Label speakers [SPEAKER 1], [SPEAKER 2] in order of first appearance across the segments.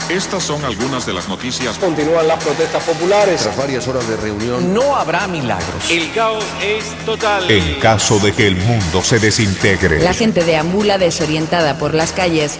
[SPEAKER 1] Estas son algunas de las noticias.
[SPEAKER 2] Continúan las protestas populares.
[SPEAKER 3] Tras varias horas de reunión,
[SPEAKER 4] no habrá milagros.
[SPEAKER 5] El caos es total.
[SPEAKER 6] En caso de que el mundo se desintegre.
[SPEAKER 7] La gente deambula desorientada por las calles.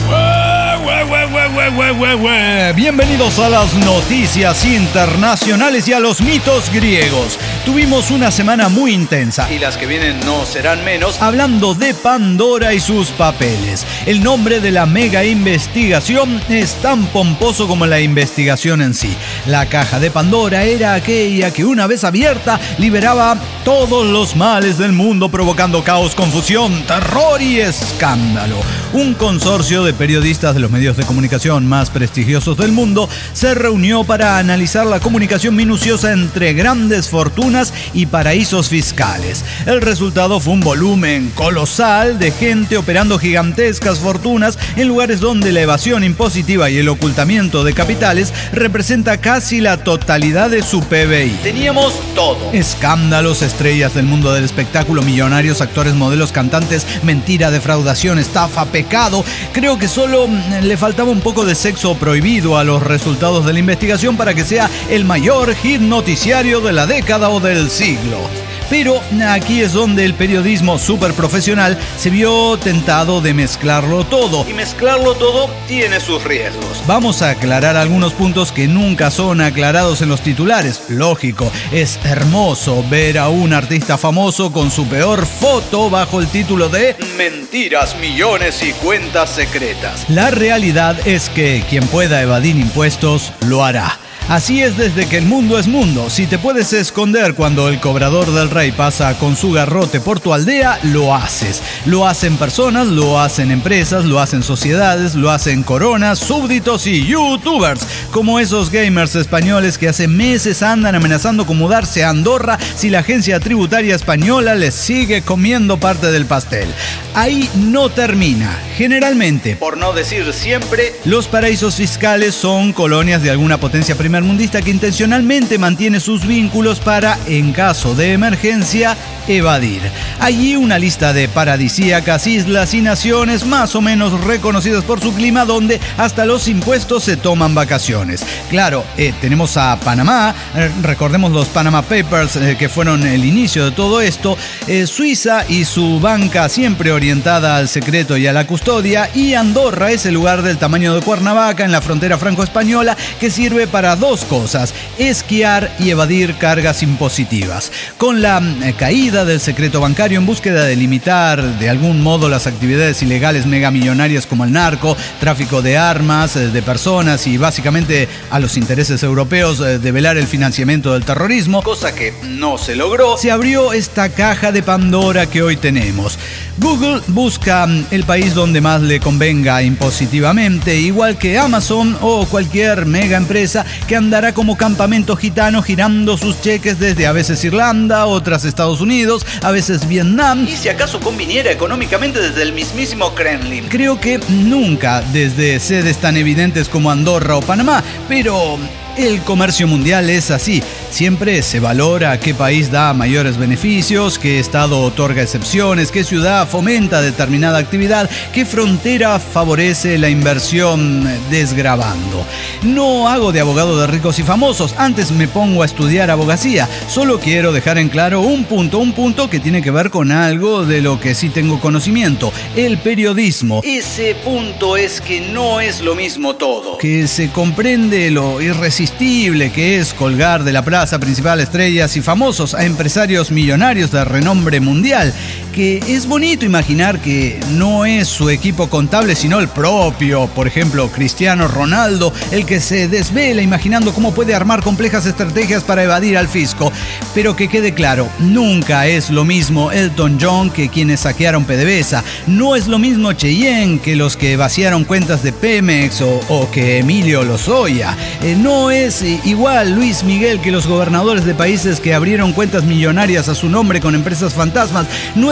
[SPEAKER 8] Bienvenidos a las noticias internacionales y a los mitos griegos. Tuvimos una semana muy intensa y las que vienen no serán menos, hablando de Pandora y sus papeles. El nombre de la mega investigación es tan pomposo como la investigación en sí. La caja de Pandora era aquella que, una vez abierta, liberaba todos los males del mundo, provocando caos, confusión, terror y escándalo. Un consorcio de periodistas de los medios de comunicación más prestigiosos del mundo se reunió para analizar la comunicación minuciosa entre grandes fortunas y paraísos fiscales. El resultado fue un volumen colosal de gente operando gigantescas fortunas en lugares donde la evasión impositiva y el ocultamiento de capitales representa casi la totalidad de su PBI. Teníamos todo: escándalos, estrellas del mundo del espectáculo, millonarios, actores, modelos, cantantes, mentira, defraudación, estafa, pecado. Creo que solo le faltaba un poco de sexo prohibido a los resultados de la investigación para que sea el mayor hit noticiario de la década o del siglo. Pero aquí es donde el periodismo súper profesional se vio tentado de mezclarlo todo. Y mezclarlo todo tiene sus riesgos. Vamos a aclarar algunos puntos que nunca son aclarados en los titulares. Lógico, es hermoso ver a un artista famoso con su peor foto bajo el título de Mentiras, millones y cuentas secretas. La realidad es que quien pueda evadir impuestos lo hará. Así es desde que el mundo es mundo. Si te puedes esconder cuando el cobrador del rey pasa con su garrote por tu aldea, lo haces. Lo hacen personas, lo hacen empresas, lo hacen sociedades, lo hacen coronas, súbditos y youtubers, como esos gamers españoles que hace meses andan amenazando con mudarse a Andorra si la agencia tributaria española les sigue comiendo parte del pastel. Ahí no termina. Generalmente, por no decir siempre, los paraísos fiscales son colonias de alguna potencia primermundista que intencionalmente mantiene sus vínculos para, en caso de emergencia, evadir. Allí una lista de paradisíacas islas y naciones más o menos reconocidas por su clima, donde hasta los impuestos se toman vacaciones. Claro, tenemos a Panamá, recordemos los Panama Papers, que fueron el inicio de todo esto, Suiza y su banca siempre orientada al secreto y a la custodia, y Andorra, ese lugar del tamaño de Cuernavaca en la frontera franco-española que sirve para dos cosas: esquiar y evadir cargas impositivas. Con la caída del secreto bancario en búsqueda de limitar de algún modo las actividades ilegales megamillonarias como el narco, tráfico de armas, de personas y básicamente a los intereses europeos de velar el financiamiento del terrorismo, cosa que no se logró, se abrió esta caja de Pandora que hoy tenemos. Google busca el país donde más le convenga impositivamente, igual que Amazon o cualquier mega empresa que andará como campamento gitano girando sus cheques desde a veces Irlanda, otras Estados Unidos, a veces Vietnam, y si acaso conviniera económicamente desde el mismísimo Kremlin. Creo que nunca desde sedes tan evidentes como Andorra o Panamá, pero el comercio mundial es así. Siempre se valora qué país da mayores beneficios, qué estado otorga excepciones, qué ciudad fomenta determinada actividad, qué frontera favorece la inversión desgravando. No hago de abogado de ricos y famosos, antes me pongo a estudiar abogacía. Solo quiero dejar en claro un punto que tiene que ver con algo de lo que sí tengo conocimiento: el periodismo. Ese punto es que no es lo mismo todo, que se comprende lo irresistible que es colgar de la plaza principal estrellas y famosos a empresarios millonarios de renombre mundial, que es bonito imaginar que no es su equipo contable sino el propio, por ejemplo, Cristiano Ronaldo, el que se desvela imaginando cómo puede armar complejas estrategias para evadir al fisco. Pero que quede claro, nunca es lo mismo Elton John que quienes saquearon PDVSA, no es lo mismo Cheyenne que los que vaciaron cuentas de Pemex o que Emilio Lozoya, no es igual Luis Miguel que los gobernadores de países que abrieron cuentas millonarias a su nombre con empresas fantasmas, no es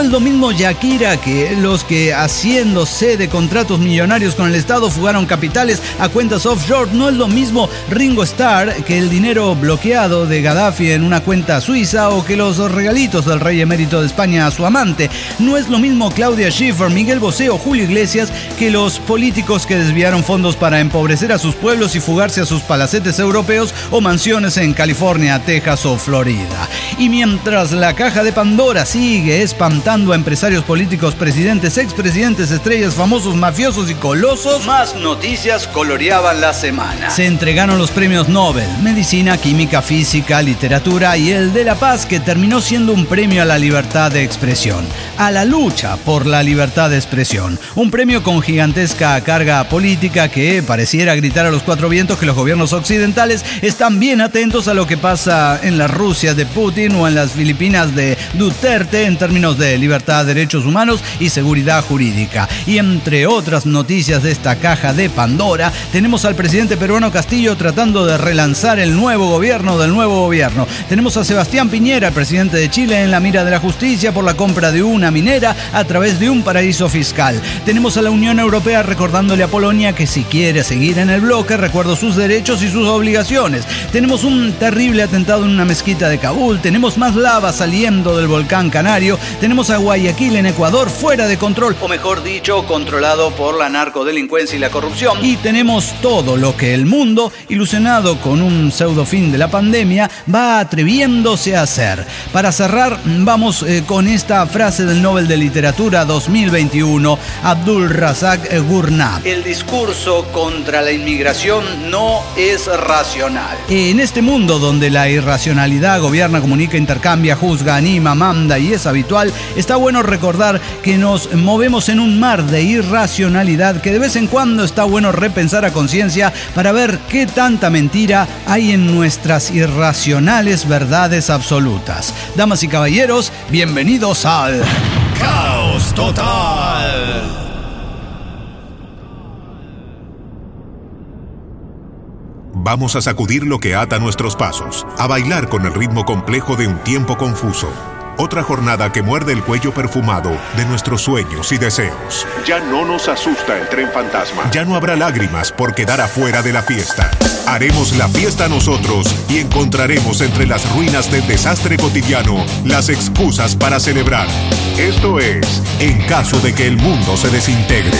[SPEAKER 8] es lo mismo Shakira que los que haciéndose de contratos millonarios con el Estado fugaron capitales a cuentas offshore. No es lo mismo Ringo Starr que el dinero bloqueado de Gaddafi en una cuenta suiza o que los regalitos del rey emérito de España a su amante. No es lo mismo Claudia Schiffer, Miguel Bosé o Julio Iglesias que los políticos que desviaron fondos para empobrecer a sus pueblos y fugarse a sus palacetes europeos o mansiones en California, Texas o Florida. Y mientras la caja de Pandora sigue espantando a empresarios políticos, presidentes, expresidentes, estrellas, famosos, mafiosos y colosos, más noticias coloreaban la semana. Se entregaron los premios Nobel, Medicina, Química, Física, Literatura y el de la Paz, que terminó siendo un premio a la libertad de expresión, a la lucha por la libertad de expresión. Un premio con gigantesca carga política que pareciera gritar a los cuatro vientos que los gobiernos occidentales están bien atentos a lo que pasa en la Rusia de Putin o en las Filipinas de Duterte en términos de libertad, derechos humanos y seguridad jurídica. Y entre otras noticias de esta caja de Pandora, tenemos al presidente peruano Castillo tratando de relanzar el nuevo gobierno del nuevo gobierno. Tenemos a Sebastián Piñera, el presidente de Chile, en la mira de la justicia por la compra de una minera a través de un paraíso fiscal. Tenemos a la Unión Europea recordándole a Polonia que si quiere seguir en el bloque, recuerdo sus derechos y sus obligaciones. Tenemos un terrible atentado en una mezquita de Kabul. Tenemos más lava saliendo del volcán Canario. Tenemos a Guayaquil en Ecuador fuera de control, o mejor dicho, controlado por la narcodelincuencia y la corrupción. Y tenemos todo lo que el mundo, ilusionado con un pseudo fin de la pandemia, va atreviéndose a hacer. Para cerrar, vamos con esta frase del Nobel de Literatura 2021, Abdul Razak Gurnah. El discurso contra la inmigración no es racional. En este mundo donde la irracionalidad gobierna, comunica, intercambia, juzga, anima, manda y es habitual, está bueno recordar que nos movemos en un mar de irracionalidad que de vez en cuando está bueno repensar a conciencia para ver qué tanta mentira hay en nuestras irracionales verdades absolutas. Damas y caballeros, bienvenidos al Caos Total.
[SPEAKER 6] Vamos a sacudir lo que ata nuestros pasos, a bailar con el ritmo complejo de un tiempo confuso. Otra jornada que muerde el cuello perfumado de nuestros sueños y deseos.
[SPEAKER 1] Ya no nos asusta el tren fantasma.
[SPEAKER 6] Ya no habrá lágrimas por quedar afuera de la fiesta. Haremos la fiesta nosotros y encontraremos entre las ruinas del desastre cotidiano las excusas para celebrar. Esto es, en caso de que el mundo se desintegre.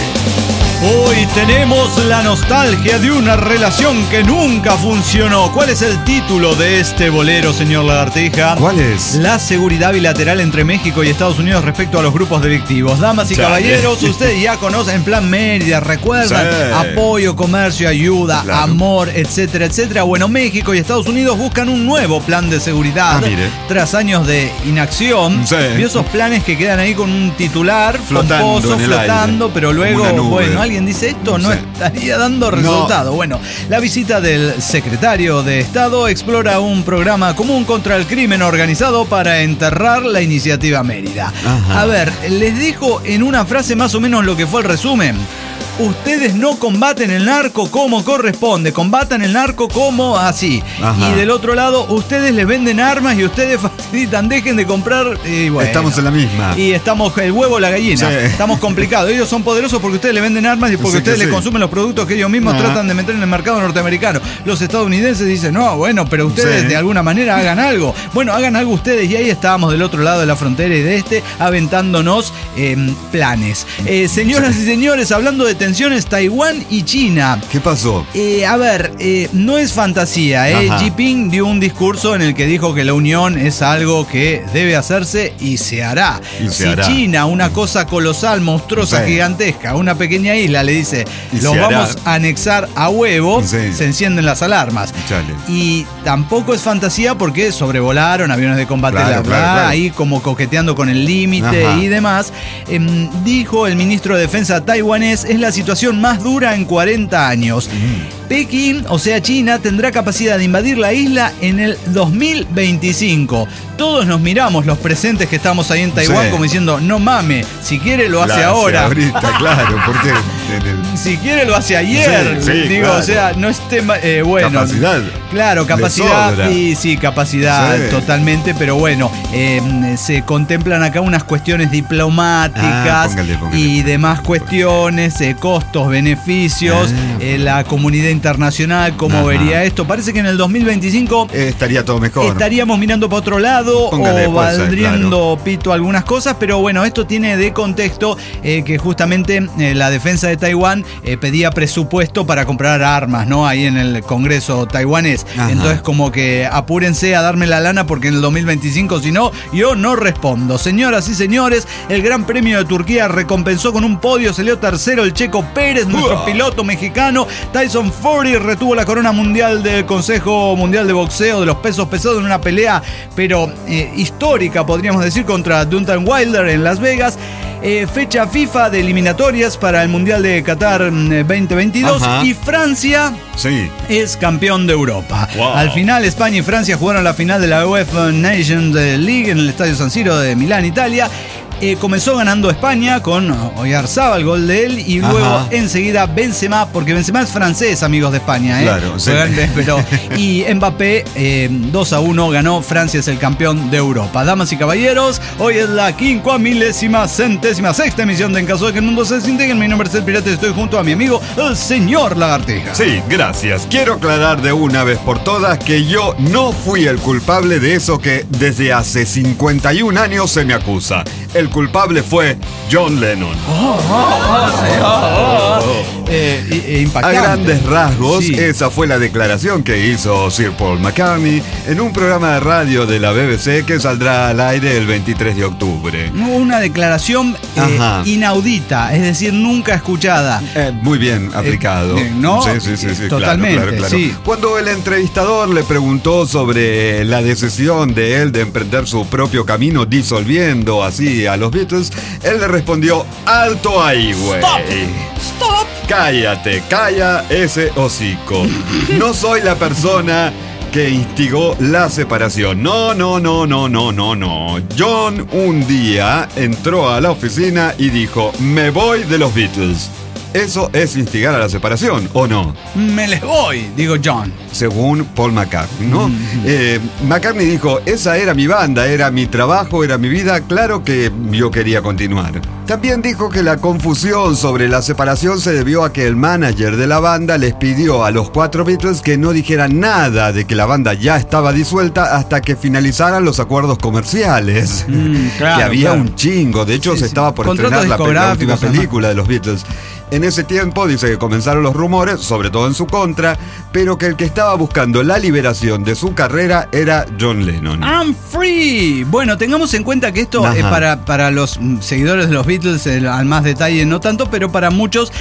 [SPEAKER 8] Hoy tenemos la nostalgia de una relación que nunca funcionó. ¿Cuál es el título de este bolero, señor Lagartija?
[SPEAKER 3] ¿Cuál es?
[SPEAKER 8] La seguridad bilateral entre México y Estados Unidos respecto a los grupos delictivos. Damas y caballeros, ustedes ya conocen en Plan Mérida, recuerdan, apoyo, comercio, ayuda, amor, etcétera, etcétera. Bueno, México y Estados Unidos buscan un nuevo plan de seguridad tras años de inacción. Y esos planes que quedan ahí con un titular pomposo, flotando, pero luego, bueno, alguien dice esto no estaría dando resultado. Bueno, la visita del secretario de Estado explora un programa común contra el crimen organizado para enterrar la iniciativa Mérida. A ver, les dejo en una frase más o menos lo que fue el resumen. Ustedes no combaten el narco como corresponde, combatan el narco como así. Y del otro lado, ustedes les venden armas y ustedes facilitan, dejen de comprar. Y bueno,
[SPEAKER 3] estamos en la misma.
[SPEAKER 8] Y estamos, el huevo o la gallina. Estamos complicados. Ellos son poderosos porque ustedes le venden armas y porque ustedes les consumen los productos que ellos mismos tratan de meter en el mercado norteamericano. Los estadounidenses dicen, no, bueno, pero ustedes de alguna manera hagan algo. Bueno, hagan algo ustedes. Y ahí estábamos del otro lado de la frontera y de este, aventándonos planes. Señoras y señores, hablando de tensiones, Taiwán y China.
[SPEAKER 3] ¿Qué pasó?
[SPEAKER 8] A ver, no es fantasía. Xi Jinping dio un discurso en el que dijo que la unión es algo que debe hacerse y se hará. Si China, una cosa colosal, monstruosa, gigantesca, una pequeña isla, le dice, los vamos a anexar a huevo, se encienden las alarmas. Y tampoco es fantasía porque sobrevolaron aviones de combate, ahí como coqueteando con el límite y demás. Dijo el ministro de Defensa taiwanés, es la situación más dura en 40 años. Pekín, o sea China, tendrá capacidad de invadir la isla en el 2025. Todos nos miramos, los presentes que estamos ahí en Taiwán, como diciendo, no mames, si quiere lo hace ahora.
[SPEAKER 3] Ahorita, claro, porque...
[SPEAKER 8] Si quiere lo hace ayer. Digo,
[SPEAKER 3] claro.
[SPEAKER 8] O sea, no es tema... bueno,
[SPEAKER 3] capacidad.
[SPEAKER 8] Claro, capacidad y sí, capacidad totalmente, pero bueno, se contemplan acá unas cuestiones diplomáticas
[SPEAKER 3] póngale.
[SPEAKER 8] y demás cuestiones, costos, beneficios, la comunidad internacional, cómo vería esto. Parece que en el 2025
[SPEAKER 3] estaría todo mejor.
[SPEAKER 8] Estaríamos mirando para otro lado o valdriendo pito algunas cosas, pero bueno, esto tiene de contexto que justamente la defensa de Taiwán pedía presupuesto para comprar armas, ¿no? Ahí en el Congreso taiwanés.
[SPEAKER 3] Ajá.
[SPEAKER 8] Entonces como que apúrense a darme la lana porque en el 2025 si no, yo no respondo. Señoras y señores, el Gran Premio de Turquía recompensó con un podio, salió tercero el Checo Pérez, nuestro piloto mexicano. Tyson Fury retuvo la corona mundial del Consejo Mundial de Boxeo de los pesos pesados en una pelea, pero histórica, podríamos decir, contra Deontay Wilder en Las Vegas. Fecha FIFA de eliminatorias para el Mundial de Qatar 2022. Ajá. Y Francia es campeón de Europa. Wow. Al final, España y Francia jugaron la final de la UEFA Nations League en el Estadio San Siro de Milán, Italia. Comenzó ganando España con Oyarzábal, gol de él, y luego enseguida Benzema, porque Benzema es francés, amigos de España.
[SPEAKER 3] Claro, sí.
[SPEAKER 8] Y Mbappé 2-1 ganó. Francia es el campeón de Europa. Damas y caballeros, hoy es la 50.000.000.000 emisión de En Caso de que el Mundo se desintegre. Mi nombre es El Pirata y estoy junto a mi amigo, el señor Lagartija.
[SPEAKER 3] Sí, gracias. Quiero aclarar de una vez por todas que yo no fui el culpable de eso que desde hace 51 años se me acusa. El culpable fue John Lennon. A grandes rasgos, esa fue la declaración que hizo Sir Paul McCartney en un programa de radio de la BBC que saldrá al aire el 23 de octubre.
[SPEAKER 8] Una declaración inaudita, es decir, nunca escuchada.
[SPEAKER 3] Muy bien aplicado.
[SPEAKER 8] ¿No?
[SPEAKER 3] Sí,
[SPEAKER 8] totalmente.
[SPEAKER 3] Claro.
[SPEAKER 8] Sí.
[SPEAKER 3] Cuando el entrevistador le preguntó sobre la decisión de él de emprender su propio camino disolviendo así a los Beatles, él le respondió: alto ahí, güey.
[SPEAKER 8] Stop.
[SPEAKER 3] Cállate, calla ese hocico. No soy la persona que instigó la separación. No. John un día entró a la oficina y dijo: me voy de los Beatles. ¿Eso es instigar a la separación o no?
[SPEAKER 8] Me les voy, digo John.
[SPEAKER 3] Según Paul McCartney, ¿no? McCartney dijo: esa era mi banda, era mi trabajo, era mi vida, claro que yo quería continuar. También dijo que la confusión sobre la separación se debió a que el manager de la banda les pidió a los 4 Beatles que no dijeran nada de que la banda ya estaba disuelta hasta que finalizaran los acuerdos comerciales.
[SPEAKER 8] Claro,
[SPEAKER 3] que había un chingo, de hecho se estaba por estrenar la última película de los Beatles. En ese tiempo dice que comenzaron los rumores, sobre todo en su contra, pero que el que estaba buscando la liberación de su carrera era John Lennon.
[SPEAKER 8] I'm free. Bueno, tengamos en cuenta que esto para los seguidores de los Beatles, al más detalle no tanto, pero para muchos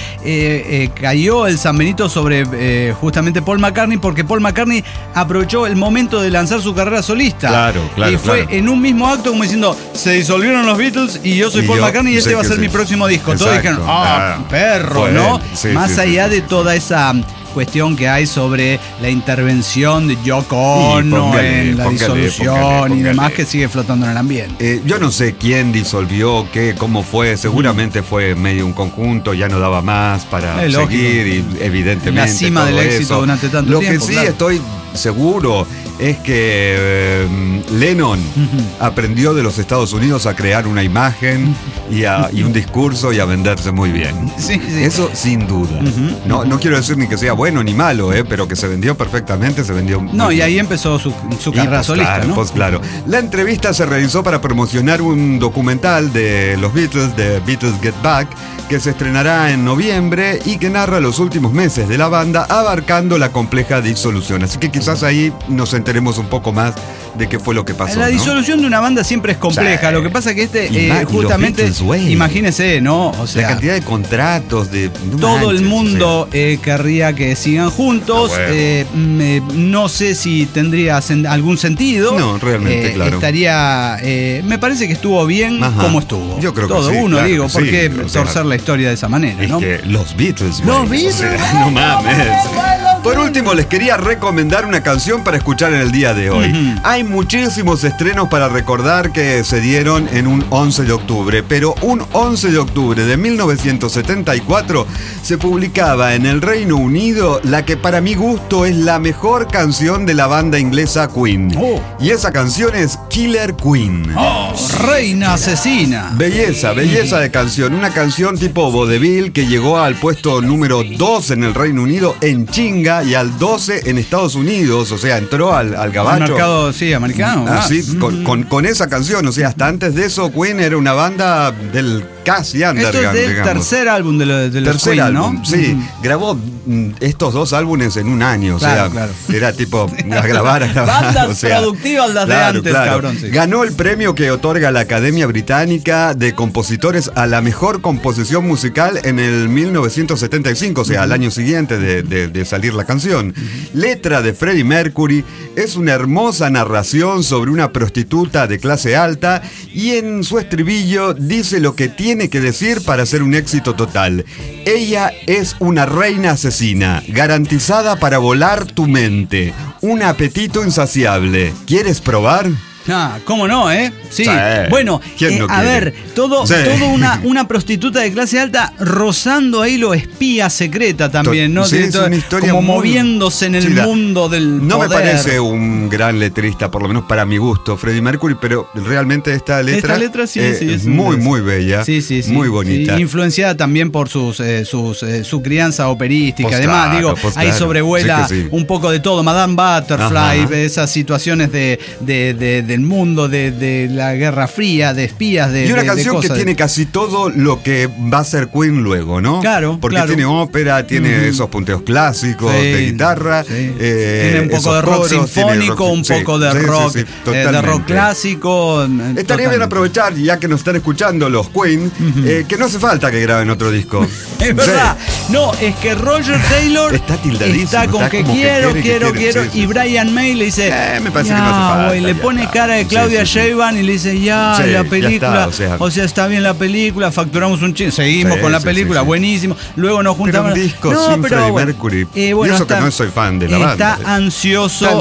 [SPEAKER 8] cayó el San Benito sobre justamente Paul McCartney, porque Paul McCartney aprovechó el momento de lanzar su carrera solista.
[SPEAKER 3] Claro.
[SPEAKER 8] Y fue en un mismo acto como diciendo: se disolvieron los Beatles y yo soy Paul McCartney y este va a ser mi próximo disco. Todos dijeron: perro, ¿no? Más allá de toda esa cuestión que hay sobre la intervención de Yoko Ono en la disolución y demás, que sigue flotando en el ambiente.
[SPEAKER 3] Yo no sé quién disolvió, cómo fue, seguramente fue medio un conjunto, ya no daba más para seguir y evidentemente
[SPEAKER 8] la cima del éxito durante tanto tiempo.
[SPEAKER 3] Lo que sí estoy seguro es que Lennon aprendió de los Estados Unidos a crear una imagen y un discurso y a venderse muy bien.
[SPEAKER 8] Sí.
[SPEAKER 3] Eso sin duda. No quiero decir ni que sea bueno ni malo, pero que se vendió perfectamente, se vendió muy bien.
[SPEAKER 8] Y ahí empezó su carrera solista, ¿no?
[SPEAKER 3] Claro. La entrevista se realizó para promocionar un documental de los Beatles, de Beatles Get Back, que se estrenará en noviembre y que narra los últimos meses de la banda abarcando la compleja disolución. Así que quizás ahí nos enteremos un poco más de qué fue lo que pasó.
[SPEAKER 8] La disolución de una banda siempre es compleja. Lo que pasa es que justamente, Beatles, imagínese, ¿no? O sea,
[SPEAKER 3] la cantidad de contratos
[SPEAKER 8] todo el mundo querría que sigan juntos. No sé si tendría algún sentido.
[SPEAKER 3] No, realmente, claro.
[SPEAKER 8] Estaría. Me parece que estuvo bien como estuvo.
[SPEAKER 3] Yo creo que
[SPEAKER 8] todo
[SPEAKER 3] sí,
[SPEAKER 8] uno,
[SPEAKER 3] claro,
[SPEAKER 8] digo, ¿por qué torcer la historia de esa manera, no?
[SPEAKER 3] Es que los Beatles,
[SPEAKER 8] Los Beatles,
[SPEAKER 3] no mames. último, les quería recomendar una canción para escuchar en el día de hoy. Hay muchísimos estrenos para recordar que se dieron en un 11 de octubre, pero un 11 de octubre de 1974 se publicaba en el Reino Unido la que para mi gusto es la mejor canción de la banda inglesa Queen. Y esa canción es Killer Queen.
[SPEAKER 8] Reina asesina.
[SPEAKER 3] Belleza de canción. Una canción tipo vaudeville que llegó al puesto número 2 en el Reino Unido en chinga y al 12 en Estados Unidos. O sea, entró al gabacho.
[SPEAKER 8] Un mercado, sí, americano.
[SPEAKER 3] Así, con esa canción. O sea, hasta antes de eso, Queen era una banda del casi underground.
[SPEAKER 8] Esto es del tercer álbum de los
[SPEAKER 3] tercer
[SPEAKER 8] Queen,
[SPEAKER 3] álbum,
[SPEAKER 8] ¿no?
[SPEAKER 3] Sí. Grabó estos 2 álbumes en un año. O sea, era tipo a grabar.
[SPEAKER 8] Bandas
[SPEAKER 3] o sea,
[SPEAKER 8] productivas las de antes, cabrón. Sí.
[SPEAKER 3] Ganó el premio que otorga la Academia Británica de Compositores a la mejor composición musical en el 1975, o sea, al año siguiente de salir la canción. Letra de Freddie Mercury, es una hermosa narración sobre una prostituta de clase alta y en su estribillo dice lo que tiene que decir para ser un éxito total. Ella es una reina asesina, garantizada para volar tu mente. Un apetito insaciable. ¿Quieres probar?
[SPEAKER 8] ¿Cómo no, eh? Sí. Bueno,
[SPEAKER 3] ¿quién no
[SPEAKER 8] a ver, todo una prostituta de clase alta rozando ahí lo espía secreta también, ¿no?
[SPEAKER 3] Sí, es una historia
[SPEAKER 8] como moviéndose en el mundo del
[SPEAKER 3] no
[SPEAKER 8] poder.
[SPEAKER 3] Me parece un gran letrista, por lo menos para mi gusto, Freddie Mercury, pero realmente esta letra
[SPEAKER 8] sí,
[SPEAKER 3] es muy bella, muy bonita.
[SPEAKER 8] Sí, influenciada también por su crianza operística. Además, ahí sobrevuela un poco de todo. Madame Butterfly, esas situaciones del mundo de la Guerra Fría, de espías,
[SPEAKER 3] y una canción que tiene casi todo lo que va a ser Queen luego, ¿no?
[SPEAKER 8] Claro,
[SPEAKER 3] porque tiene ópera, tiene esos punteos clásicos de guitarra,
[SPEAKER 8] tiene un poco de rock sinfónico, un poco de rock clásico.
[SPEAKER 3] Estaría bien aprovechar, ya que nos están escuchando los Queen, que no hace falta que graben otro disco.
[SPEAKER 8] Es verdad. No, es que Roger Taylor
[SPEAKER 3] está tildadísimo,
[SPEAKER 8] está con que quiero, y Brian May le dice,
[SPEAKER 3] me parece que no hace falta.
[SPEAKER 8] Le pone cara de Claudia Sheinbaum y le dice, la película, o sea, está bien la película, facturamos un chingo, seguimos con la película, buenísimo. Luego nos juntamos.
[SPEAKER 3] Pero un disco sin Freddie Mercury. Y eso que no soy fan de la banda.
[SPEAKER 8] Está ansioso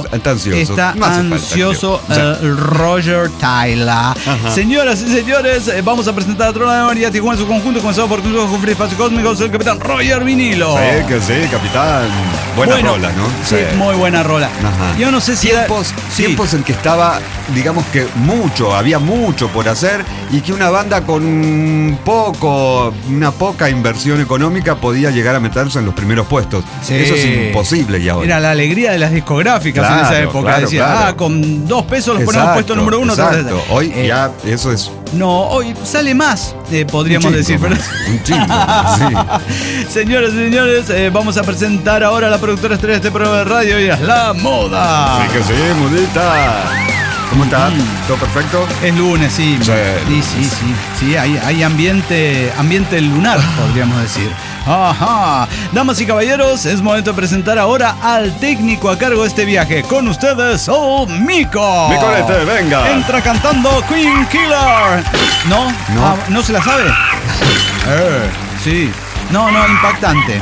[SPEAKER 8] Roger Taylor. Señoras y señores, vamos a presentar a Trona de María Tijuana en su conjunto, comenzado por Free Espacio Cósmico, el capitán Roger Vinilo.
[SPEAKER 3] Sí, capitán. Buena rola, ¿no?
[SPEAKER 8] Sí, muy buena rola. Yo no sé si
[SPEAKER 3] tiempos en que estaba, digamos que había mucho por hacer y que una banda con una poca inversión económica podía llegar a meterse en los primeros puestos. Eso es imposible ya ahora.
[SPEAKER 8] Era la alegría de las discográficas en esa época. Decía, con $2 los ponemos puesto número 1.
[SPEAKER 3] Exacto. Hoy ya eso es...
[SPEAKER 8] No, hoy sale más, podríamos decir. Pero...
[SPEAKER 3] Un chingo, sí.
[SPEAKER 8] Señores y señores, vamos a presentar ahora a la productora estrella de este programa de radio, y es La Moda.
[SPEAKER 3] Sí que sí, modita. ¿Cómo está? ¿Todo perfecto?
[SPEAKER 8] Es lunes, sí. Sí, hay ambiente lunar, podríamos decir. Ajá. Damas y caballeros, es momento de presentar ahora al técnico a cargo de este viaje. Con ustedes, Mico.
[SPEAKER 3] Micolete, venga.
[SPEAKER 8] Entra cantando Queen Killer. ¿No? ¿No se la sabe? Sí. No, impactante.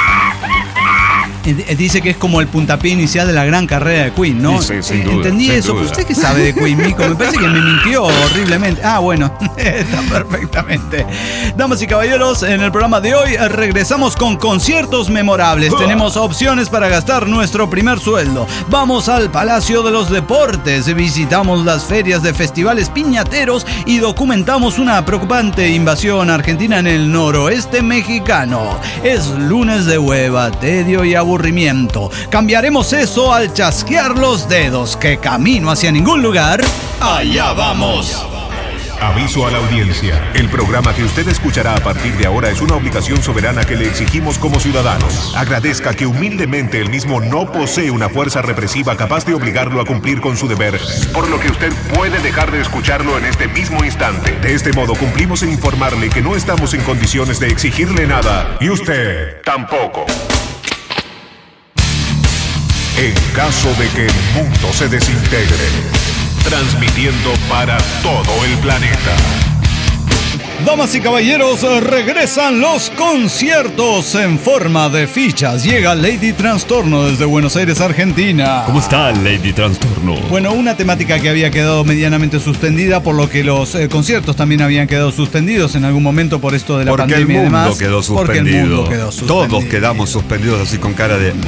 [SPEAKER 8] Dice que es como el puntapié inicial de la gran carrera de Queen, ¿no?
[SPEAKER 3] Sí, sin duda.
[SPEAKER 8] Entendí eso. Duda. ¿Usted qué sabe de Queen, Mico? Me parece que me mintió horriblemente. Bueno, está perfectamente. Damas y caballeros, en el programa de hoy regresamos con conciertos memorables. Tenemos opciones para gastar nuestro primer sueldo. Vamos al Palacio de los Deportes, visitamos las ferias de festivales piñateros y documentamos una preocupante invasión argentina en el noroeste mexicano. Es lunes de hueva, tedio y aburrimiento. Cambiaremos eso al chasquear los dedos, que camino hacia ningún lugar. ¡Allá vamos!
[SPEAKER 6] Aviso a la audiencia. El programa que usted escuchará a partir de ahora es una obligación soberana que le exigimos como ciudadanos. Agradezca que humildemente el mismo no posee una fuerza represiva capaz de obligarlo a cumplir con su deber, por lo que usted puede dejar de escucharlo en este mismo instante. De este modo cumplimos en informarle que no estamos en condiciones de exigirle nada, y usted tampoco. En caso de que el mundo se desintegre, transmitiendo para todo el planeta.
[SPEAKER 8] Damas y caballeros, regresan los conciertos en forma de fichas. Llega Lady Trastorno desde Buenos Aires, Argentina.
[SPEAKER 3] ¿Cómo está Lady Trastorno?
[SPEAKER 8] Bueno, una temática que había quedado medianamente suspendida, por lo que los conciertos también habían quedado suspendidos en algún momento por esto de la pandemia y demás.
[SPEAKER 3] Porque el mundo quedó suspendido. Todos quedamos suspendidos así con cara de...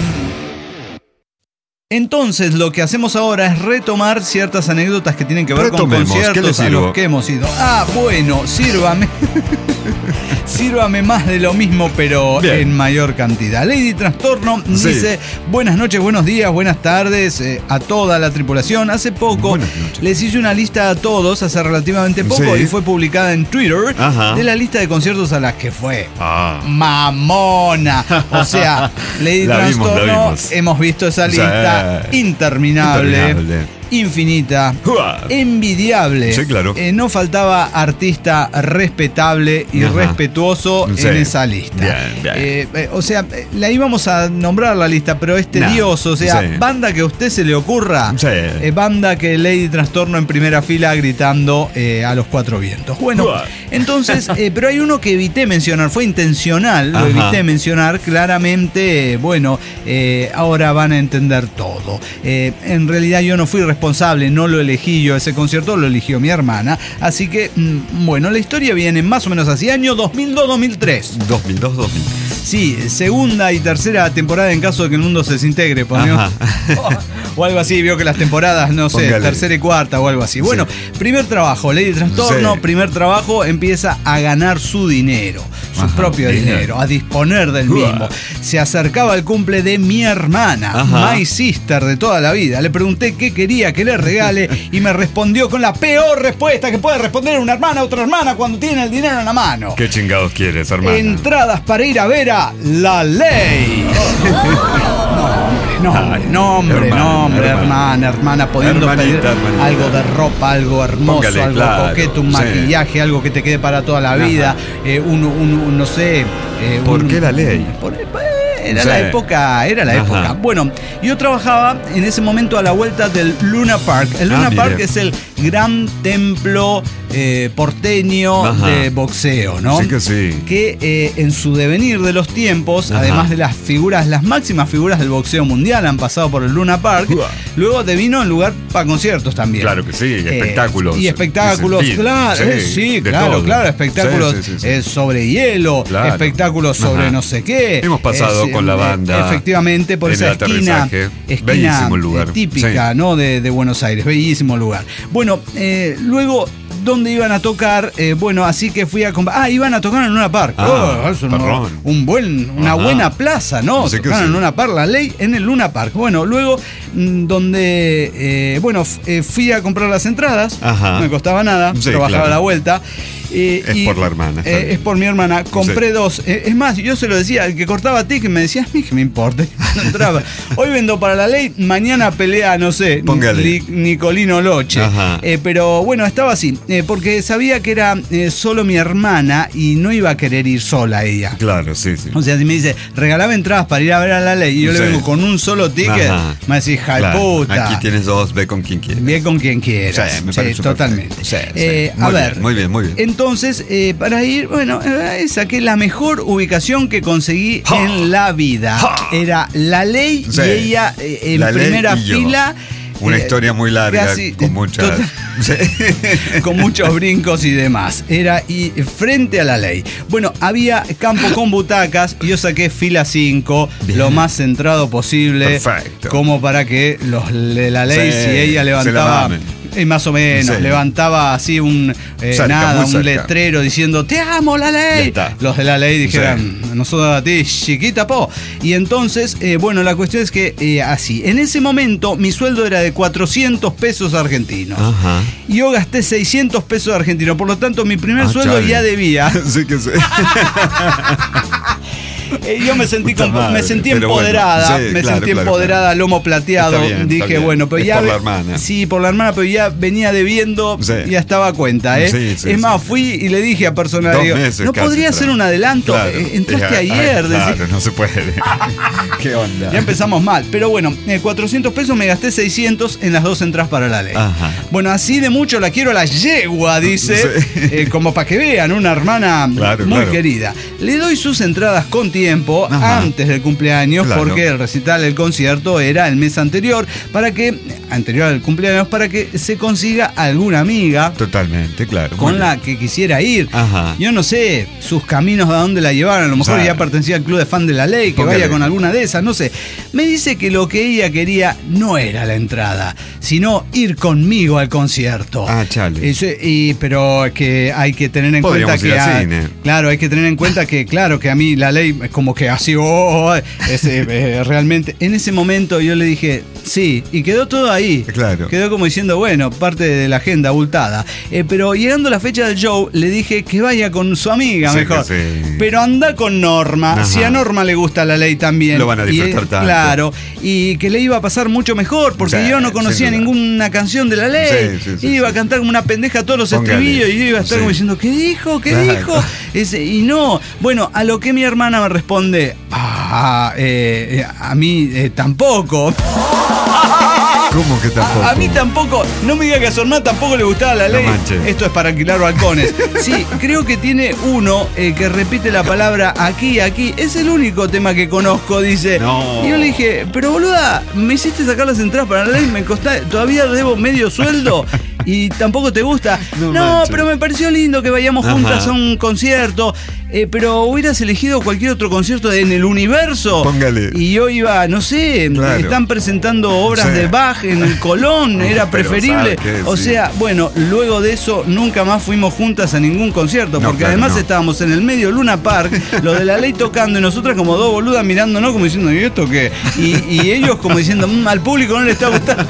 [SPEAKER 8] Entonces lo que hacemos ahora es retomar ciertas anécdotas que tienen que ver con conciertos a los que hemos ido. Bueno, sírvame. Sírvame más de lo mismo, pero bien, en mayor cantidad. Lady Trastorno dice: buenas noches, buenos días, buenas tardes a toda la tripulación. Hace poco les hice una lista a todos, hace relativamente poco, y fue publicada en Twitter, de la lista de conciertos a las que fue. Mamona. O sea, Lady Trastorno, hemos visto esa lista interminable. Infinita, envidiable.
[SPEAKER 3] Sí, claro.
[SPEAKER 8] No faltaba artista respetable y respetuoso en esa lista. Bien. O sea, la íbamos a nombrar la lista, pero es tedioso. O sea, banda que a usted se le ocurra. Banda que Lady Trastorno en primera fila gritando a los cuatro vientos. Bueno, entonces, pero hay uno que evité mencionar, fue intencional, lo evité mencionar claramente. Bueno, ahora van a entender todo. En realidad yo no fui responsable, no lo elegí yo, ese concierto lo eligió mi hermana, así que bueno, la historia viene más o menos así, año 2002-2003.
[SPEAKER 3] 2002-2003.
[SPEAKER 8] Sí, segunda y tercera temporada en caso de que el mundo se desintegre, ponemos. O algo así, vio que las temporadas, no sé, tercera y cuarta o algo así. Bueno, primer trabajo, Lady Trastorno, primer trabajo, empieza a ganar su dinero, su propio dinero, a disponer del mismo. Se acercaba el cumple de mi hermana, my sister de toda la vida. Le pregunté qué quería que le regale y me respondió con la peor respuesta que puede responder una hermana a otra hermana cuando tiene el dinero en la mano.
[SPEAKER 3] ¿Qué chingados quieres, hermana?
[SPEAKER 8] Entradas para ir a ver a La Ley. No, hermana, pudiendo pedir algo de ropa, algo hermoso, algo coqueto, un maquillaje, algo que te quede para toda la vida, no sé.
[SPEAKER 3] ¿Por qué La Ley?
[SPEAKER 8] Era la época. Bueno, yo trabajaba en ese momento a la vuelta del Luna Park. El Luna Park es el gran templo porteño de boxeo, ¿no?
[SPEAKER 3] Sí que sí.
[SPEAKER 8] Que en su devenir de los tiempos, además de las máximas figuras del boxeo mundial han pasado por el Luna Park, luego devino en lugar para conciertos también.
[SPEAKER 3] Claro que sí, espectáculos.
[SPEAKER 8] Y espectáculos, claro, espectáculos sobre hielo, espectáculos sobre no sé qué.
[SPEAKER 3] Hemos pasado con la banda.
[SPEAKER 8] Efectivamente, por esa esquina
[SPEAKER 3] bellísimo lugar.
[SPEAKER 8] Típica, ¿no? De Buenos Aires, bellísimo lugar. Bueno, luego, ¿dónde iban a tocar? Bueno, así que fui a comprar. Iban a tocar en Luna Park. Una buena plaza, ¿no? Tocaron en Luna Park, La Ley en el Luna Park. Bueno, luego, fui a comprar las entradas. No me costaba nada, trabajaba a la vuelta.
[SPEAKER 3] Por la hermana.
[SPEAKER 8] Es por mi hermana. Compré dos. Es más, yo se lo decía, el que cortaba ticket me decía, a mí que me importa. No entraba. Hoy vendo para La Ley, mañana pelea, no sé, Nicolino Loche. Pero bueno, estaba así, porque sabía que era solo mi hermana y no iba a querer ir sola ella.
[SPEAKER 3] Claro, sí.
[SPEAKER 8] O sea, si me dice, regalame entradas para ir a ver a La Ley y yo le vengo con un solo ticket, me decís, hija de puta.
[SPEAKER 3] Aquí tienes dos, ve con quien quieras.
[SPEAKER 8] Ve con quien quieras.
[SPEAKER 3] Me parece
[SPEAKER 8] totalmente.
[SPEAKER 3] Muy bien.
[SPEAKER 8] Entonces, para ir, saqué la mejor ubicación que conseguí en la vida. Era La Ley y ella en primera fila.
[SPEAKER 3] Una historia muy larga, con muchas...
[SPEAKER 8] con muchos brincos y demás. Era frente a La Ley. Bueno, había campo con butacas y yo saqué fila 5, lo más centrado posible.
[SPEAKER 3] Perfecto.
[SPEAKER 8] Como para que los de La Ley, si ella levantaba... más o menos, levantaba así un letrero diciendo "Te amo, La Ley". Los de La Ley dijeran "Nosotros a ti, chiquita po". Y entonces, la cuestión es que así, en ese momento mi sueldo era de 400 pesos argentinos. Y yo gasté 600 pesos argentinos, por lo tanto mi primer sueldo ya debía.
[SPEAKER 3] Sí que sí.
[SPEAKER 8] Yo me sentí empoderada,
[SPEAKER 3] bueno, sí,
[SPEAKER 8] sentí empoderada, lomo plateado. Dije,
[SPEAKER 3] bien.
[SPEAKER 8] bueno, pero
[SPEAKER 3] es
[SPEAKER 8] ya.
[SPEAKER 3] Por la hermana.
[SPEAKER 8] Sí, por la hermana, pero ya venía debiendo,
[SPEAKER 3] Sí.
[SPEAKER 8] ya estaba a cuenta, ¿eh?
[SPEAKER 3] Sí,
[SPEAKER 8] es más, fui y le dije a personal,
[SPEAKER 3] 2
[SPEAKER 8] digo,
[SPEAKER 3] meses
[SPEAKER 8] ¿no
[SPEAKER 3] casi,
[SPEAKER 8] podría ser un adelanto?
[SPEAKER 3] Claro.
[SPEAKER 8] Entraste ayer.
[SPEAKER 3] Claro, no se puede. ¿Qué onda?
[SPEAKER 8] Ya empezamos mal, pero bueno, 400 pesos me gasté 600 en las 2 entradas para la ley.
[SPEAKER 3] Ajá.
[SPEAKER 8] Bueno, así de mucho la quiero a la yegua, dice,
[SPEAKER 3] Sí.
[SPEAKER 8] como para que vean, una hermana
[SPEAKER 3] Claro,
[SPEAKER 8] muy
[SPEAKER 3] claro.
[SPEAKER 8] querida. Le doy sus entradas con tiempo,
[SPEAKER 3] Ajá.
[SPEAKER 8] antes del cumpleaños,
[SPEAKER 3] Claro.
[SPEAKER 8] porque el recital, el concierto era el mes anterior al cumpleaños, para que se consiga alguna amiga
[SPEAKER 3] Totalmente, claro.
[SPEAKER 8] con
[SPEAKER 3] Muy
[SPEAKER 8] la
[SPEAKER 3] bien.
[SPEAKER 8] que quisiera ir.
[SPEAKER 3] Ajá.
[SPEAKER 8] Yo no sé sus caminos a dónde la llevaron. A lo mejor
[SPEAKER 3] Claro.
[SPEAKER 8] ya pertenecía al club de fan de la ley, que
[SPEAKER 3] Póngale.
[SPEAKER 8] vaya con alguna de esas, no sé. Me dice que lo que ella quería no era la entrada, sino ir conmigo al concierto.
[SPEAKER 3] Ah, chale.
[SPEAKER 8] Pero que hay que tener en
[SPEAKER 3] Podríamos
[SPEAKER 8] cuenta
[SPEAKER 3] ir
[SPEAKER 8] que
[SPEAKER 3] al cine.
[SPEAKER 8] claro, hay que tener en cuenta que claro, que a mí la ley es como que así realmente en ese momento yo le dije sí, y quedó todo ahí.
[SPEAKER 3] Claro.
[SPEAKER 8] Quedó como diciendo, bueno, parte de la agenda abultada. Pero llegando la fecha del show, le dije que vaya con su amiga
[SPEAKER 3] Sí,
[SPEAKER 8] mejor.
[SPEAKER 3] que sí.
[SPEAKER 8] Pero anda con Norma.
[SPEAKER 3] Ajá.
[SPEAKER 8] Si a Norma le gusta la ley también.
[SPEAKER 3] Lo van a disfrutar tanto.
[SPEAKER 8] Claro. Y que le iba a pasar mucho mejor, porque
[SPEAKER 3] Sí,
[SPEAKER 8] yo no conocía
[SPEAKER 3] sin duda.
[SPEAKER 8] ninguna canción de la ley.
[SPEAKER 3] Sí,
[SPEAKER 8] Iba a cantar como una pendeja todos los
[SPEAKER 3] Póngale.
[SPEAKER 8] estribillos y yo iba a estar
[SPEAKER 3] Sí.
[SPEAKER 8] como diciendo, ¿qué dijo? ¿Qué
[SPEAKER 3] Claro.
[SPEAKER 8] dijo? Y no. Bueno, a lo que mi hermana me responde, a mí tampoco.
[SPEAKER 3] ¿Cómo que tampoco?
[SPEAKER 8] A mí tampoco, no me diga que a su hermana tampoco le gustaba la
[SPEAKER 3] No
[SPEAKER 8] ley.
[SPEAKER 3] manches.
[SPEAKER 8] Esto es para alquilar balcones. Sí, creo que tiene uno que repite la palabra aquí, aquí. Es el único tema que conozco, dice.
[SPEAKER 3] No.
[SPEAKER 8] Y yo le dije, pero boluda, me hiciste sacar las entradas para la ley, me costó, todavía debo medio sueldo. ¿Y tampoco te gusta?
[SPEAKER 3] No
[SPEAKER 8] No,
[SPEAKER 3] manches.
[SPEAKER 8] pero me pareció lindo que vayamos
[SPEAKER 3] Ajá.
[SPEAKER 8] juntas a un concierto. Pero hubieras elegido cualquier otro concierto en el universo.
[SPEAKER 3] Póngale.
[SPEAKER 8] Y yo iba, no sé,
[SPEAKER 3] Claro.
[SPEAKER 8] están presentando obras
[SPEAKER 3] Sí.
[SPEAKER 8] de Bach en el Colón, era
[SPEAKER 3] Pero
[SPEAKER 8] preferible.
[SPEAKER 3] ¿sabe qué?
[SPEAKER 8] O
[SPEAKER 3] Sí.
[SPEAKER 8] sea, bueno, luego de eso nunca más fuimos juntas a ningún concierto,
[SPEAKER 3] No,
[SPEAKER 8] porque
[SPEAKER 3] claro,
[SPEAKER 8] además
[SPEAKER 3] no.
[SPEAKER 8] estábamos en el medio Luna Park, lo de la ley tocando y nosotras como dos boludas mirándonos como diciendo, ¿y esto qué? Y ellos como diciendo, al público no le está gustando.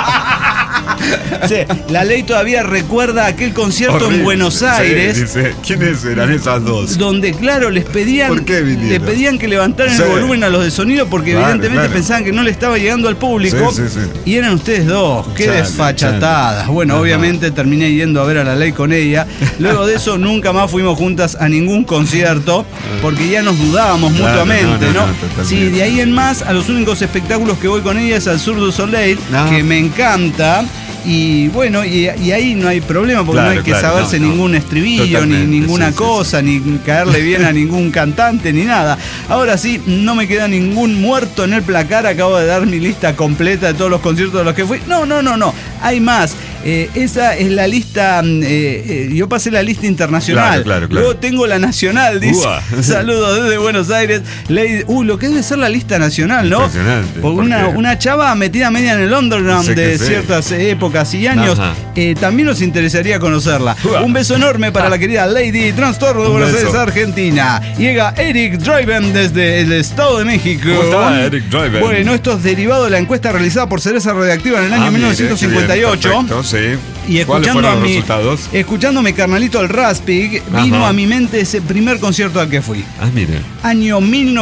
[SPEAKER 8] Sí, la ley todavía recuerda aquel concierto
[SPEAKER 3] Horrible.
[SPEAKER 8] en Buenos Aires.
[SPEAKER 3] Sí, dice, ¿quiénes eran esas dos?
[SPEAKER 8] Donde, claro, les pedían,
[SPEAKER 3] ¿Por qué vinieron?
[SPEAKER 8] le pedían que levantaran
[SPEAKER 3] Sí.
[SPEAKER 8] el volumen a los de sonido porque
[SPEAKER 3] Claro,
[SPEAKER 8] evidentemente
[SPEAKER 3] claro.
[SPEAKER 8] pensaban que no le estaba llegando al público.
[SPEAKER 3] Sí, sí, sí.
[SPEAKER 8] Y eran ustedes dos, qué
[SPEAKER 3] Chale,
[SPEAKER 8] desfachatadas.
[SPEAKER 3] chale.
[SPEAKER 8] Bueno,
[SPEAKER 3] Ajá.
[SPEAKER 8] obviamente terminé yendo a ver a la ley con ella. Luego de eso nunca más fuimos juntas a ningún concierto porque ya nos dudábamos
[SPEAKER 3] Claro,
[SPEAKER 8] mutuamente,
[SPEAKER 3] no,
[SPEAKER 8] ¿no?
[SPEAKER 3] totalmente.
[SPEAKER 8] Sí, de ahí en más, a los únicos espectáculos que voy con ella es al Sur du Soleil,
[SPEAKER 3] No.
[SPEAKER 8] que me encanta. Y bueno, y ahí no hay problema porque
[SPEAKER 3] Claro,
[SPEAKER 8] no hay que
[SPEAKER 3] claro,
[SPEAKER 8] saberse
[SPEAKER 3] no, no.
[SPEAKER 8] ningún estribillo,
[SPEAKER 3] Totalmente,
[SPEAKER 8] ni ninguna
[SPEAKER 3] sí, sí,
[SPEAKER 8] cosa, ni caerle bien a ningún cantante, ni nada. Ahora sí, no me queda ningún muerto en el placar. Acabo de dar mi lista completa de todos los conciertos de los que fui. No. Hay más. Esa es la lista. Yo pasé la lista internacional.
[SPEAKER 3] Claro.
[SPEAKER 8] Luego tengo la nacional, dice.
[SPEAKER 3] Ua.
[SPEAKER 8] Saludos desde Buenos Aires. Lo que debe ser la lista nacional, ¿no?
[SPEAKER 3] Impresionante,
[SPEAKER 8] Porque
[SPEAKER 3] ¿por qué?
[SPEAKER 8] una chava metida media en el underground
[SPEAKER 3] Sí que
[SPEAKER 8] de
[SPEAKER 3] sí.
[SPEAKER 8] ciertas épocas y años.
[SPEAKER 3] Ajá.
[SPEAKER 8] También nos interesaría conocerla.
[SPEAKER 3] Ua.
[SPEAKER 8] Un beso enorme para la querida Lady Trastorno de
[SPEAKER 3] Un
[SPEAKER 8] Buenos
[SPEAKER 3] beso.
[SPEAKER 8] Aires, Argentina. Llega Eric Driven desde el Estado de México.
[SPEAKER 3] ¿Cómo está, Eric Driven?
[SPEAKER 8] Bueno, esto es derivado de la encuesta realizada por Cereza Radioactiva en el año
[SPEAKER 3] Ah, mire,
[SPEAKER 8] 1958.
[SPEAKER 3] qué bien, perfecto, sí.
[SPEAKER 8] Y
[SPEAKER 3] ¿Cuáles
[SPEAKER 8] escuchando
[SPEAKER 3] fueron
[SPEAKER 8] a
[SPEAKER 3] los
[SPEAKER 8] mi
[SPEAKER 3] resultados?
[SPEAKER 8] escuchándome carnalito el Raspig, vino
[SPEAKER 3] Ajá.
[SPEAKER 8] a mi mente ese primer concierto al que fui.
[SPEAKER 3] Ah, mire.
[SPEAKER 8] Año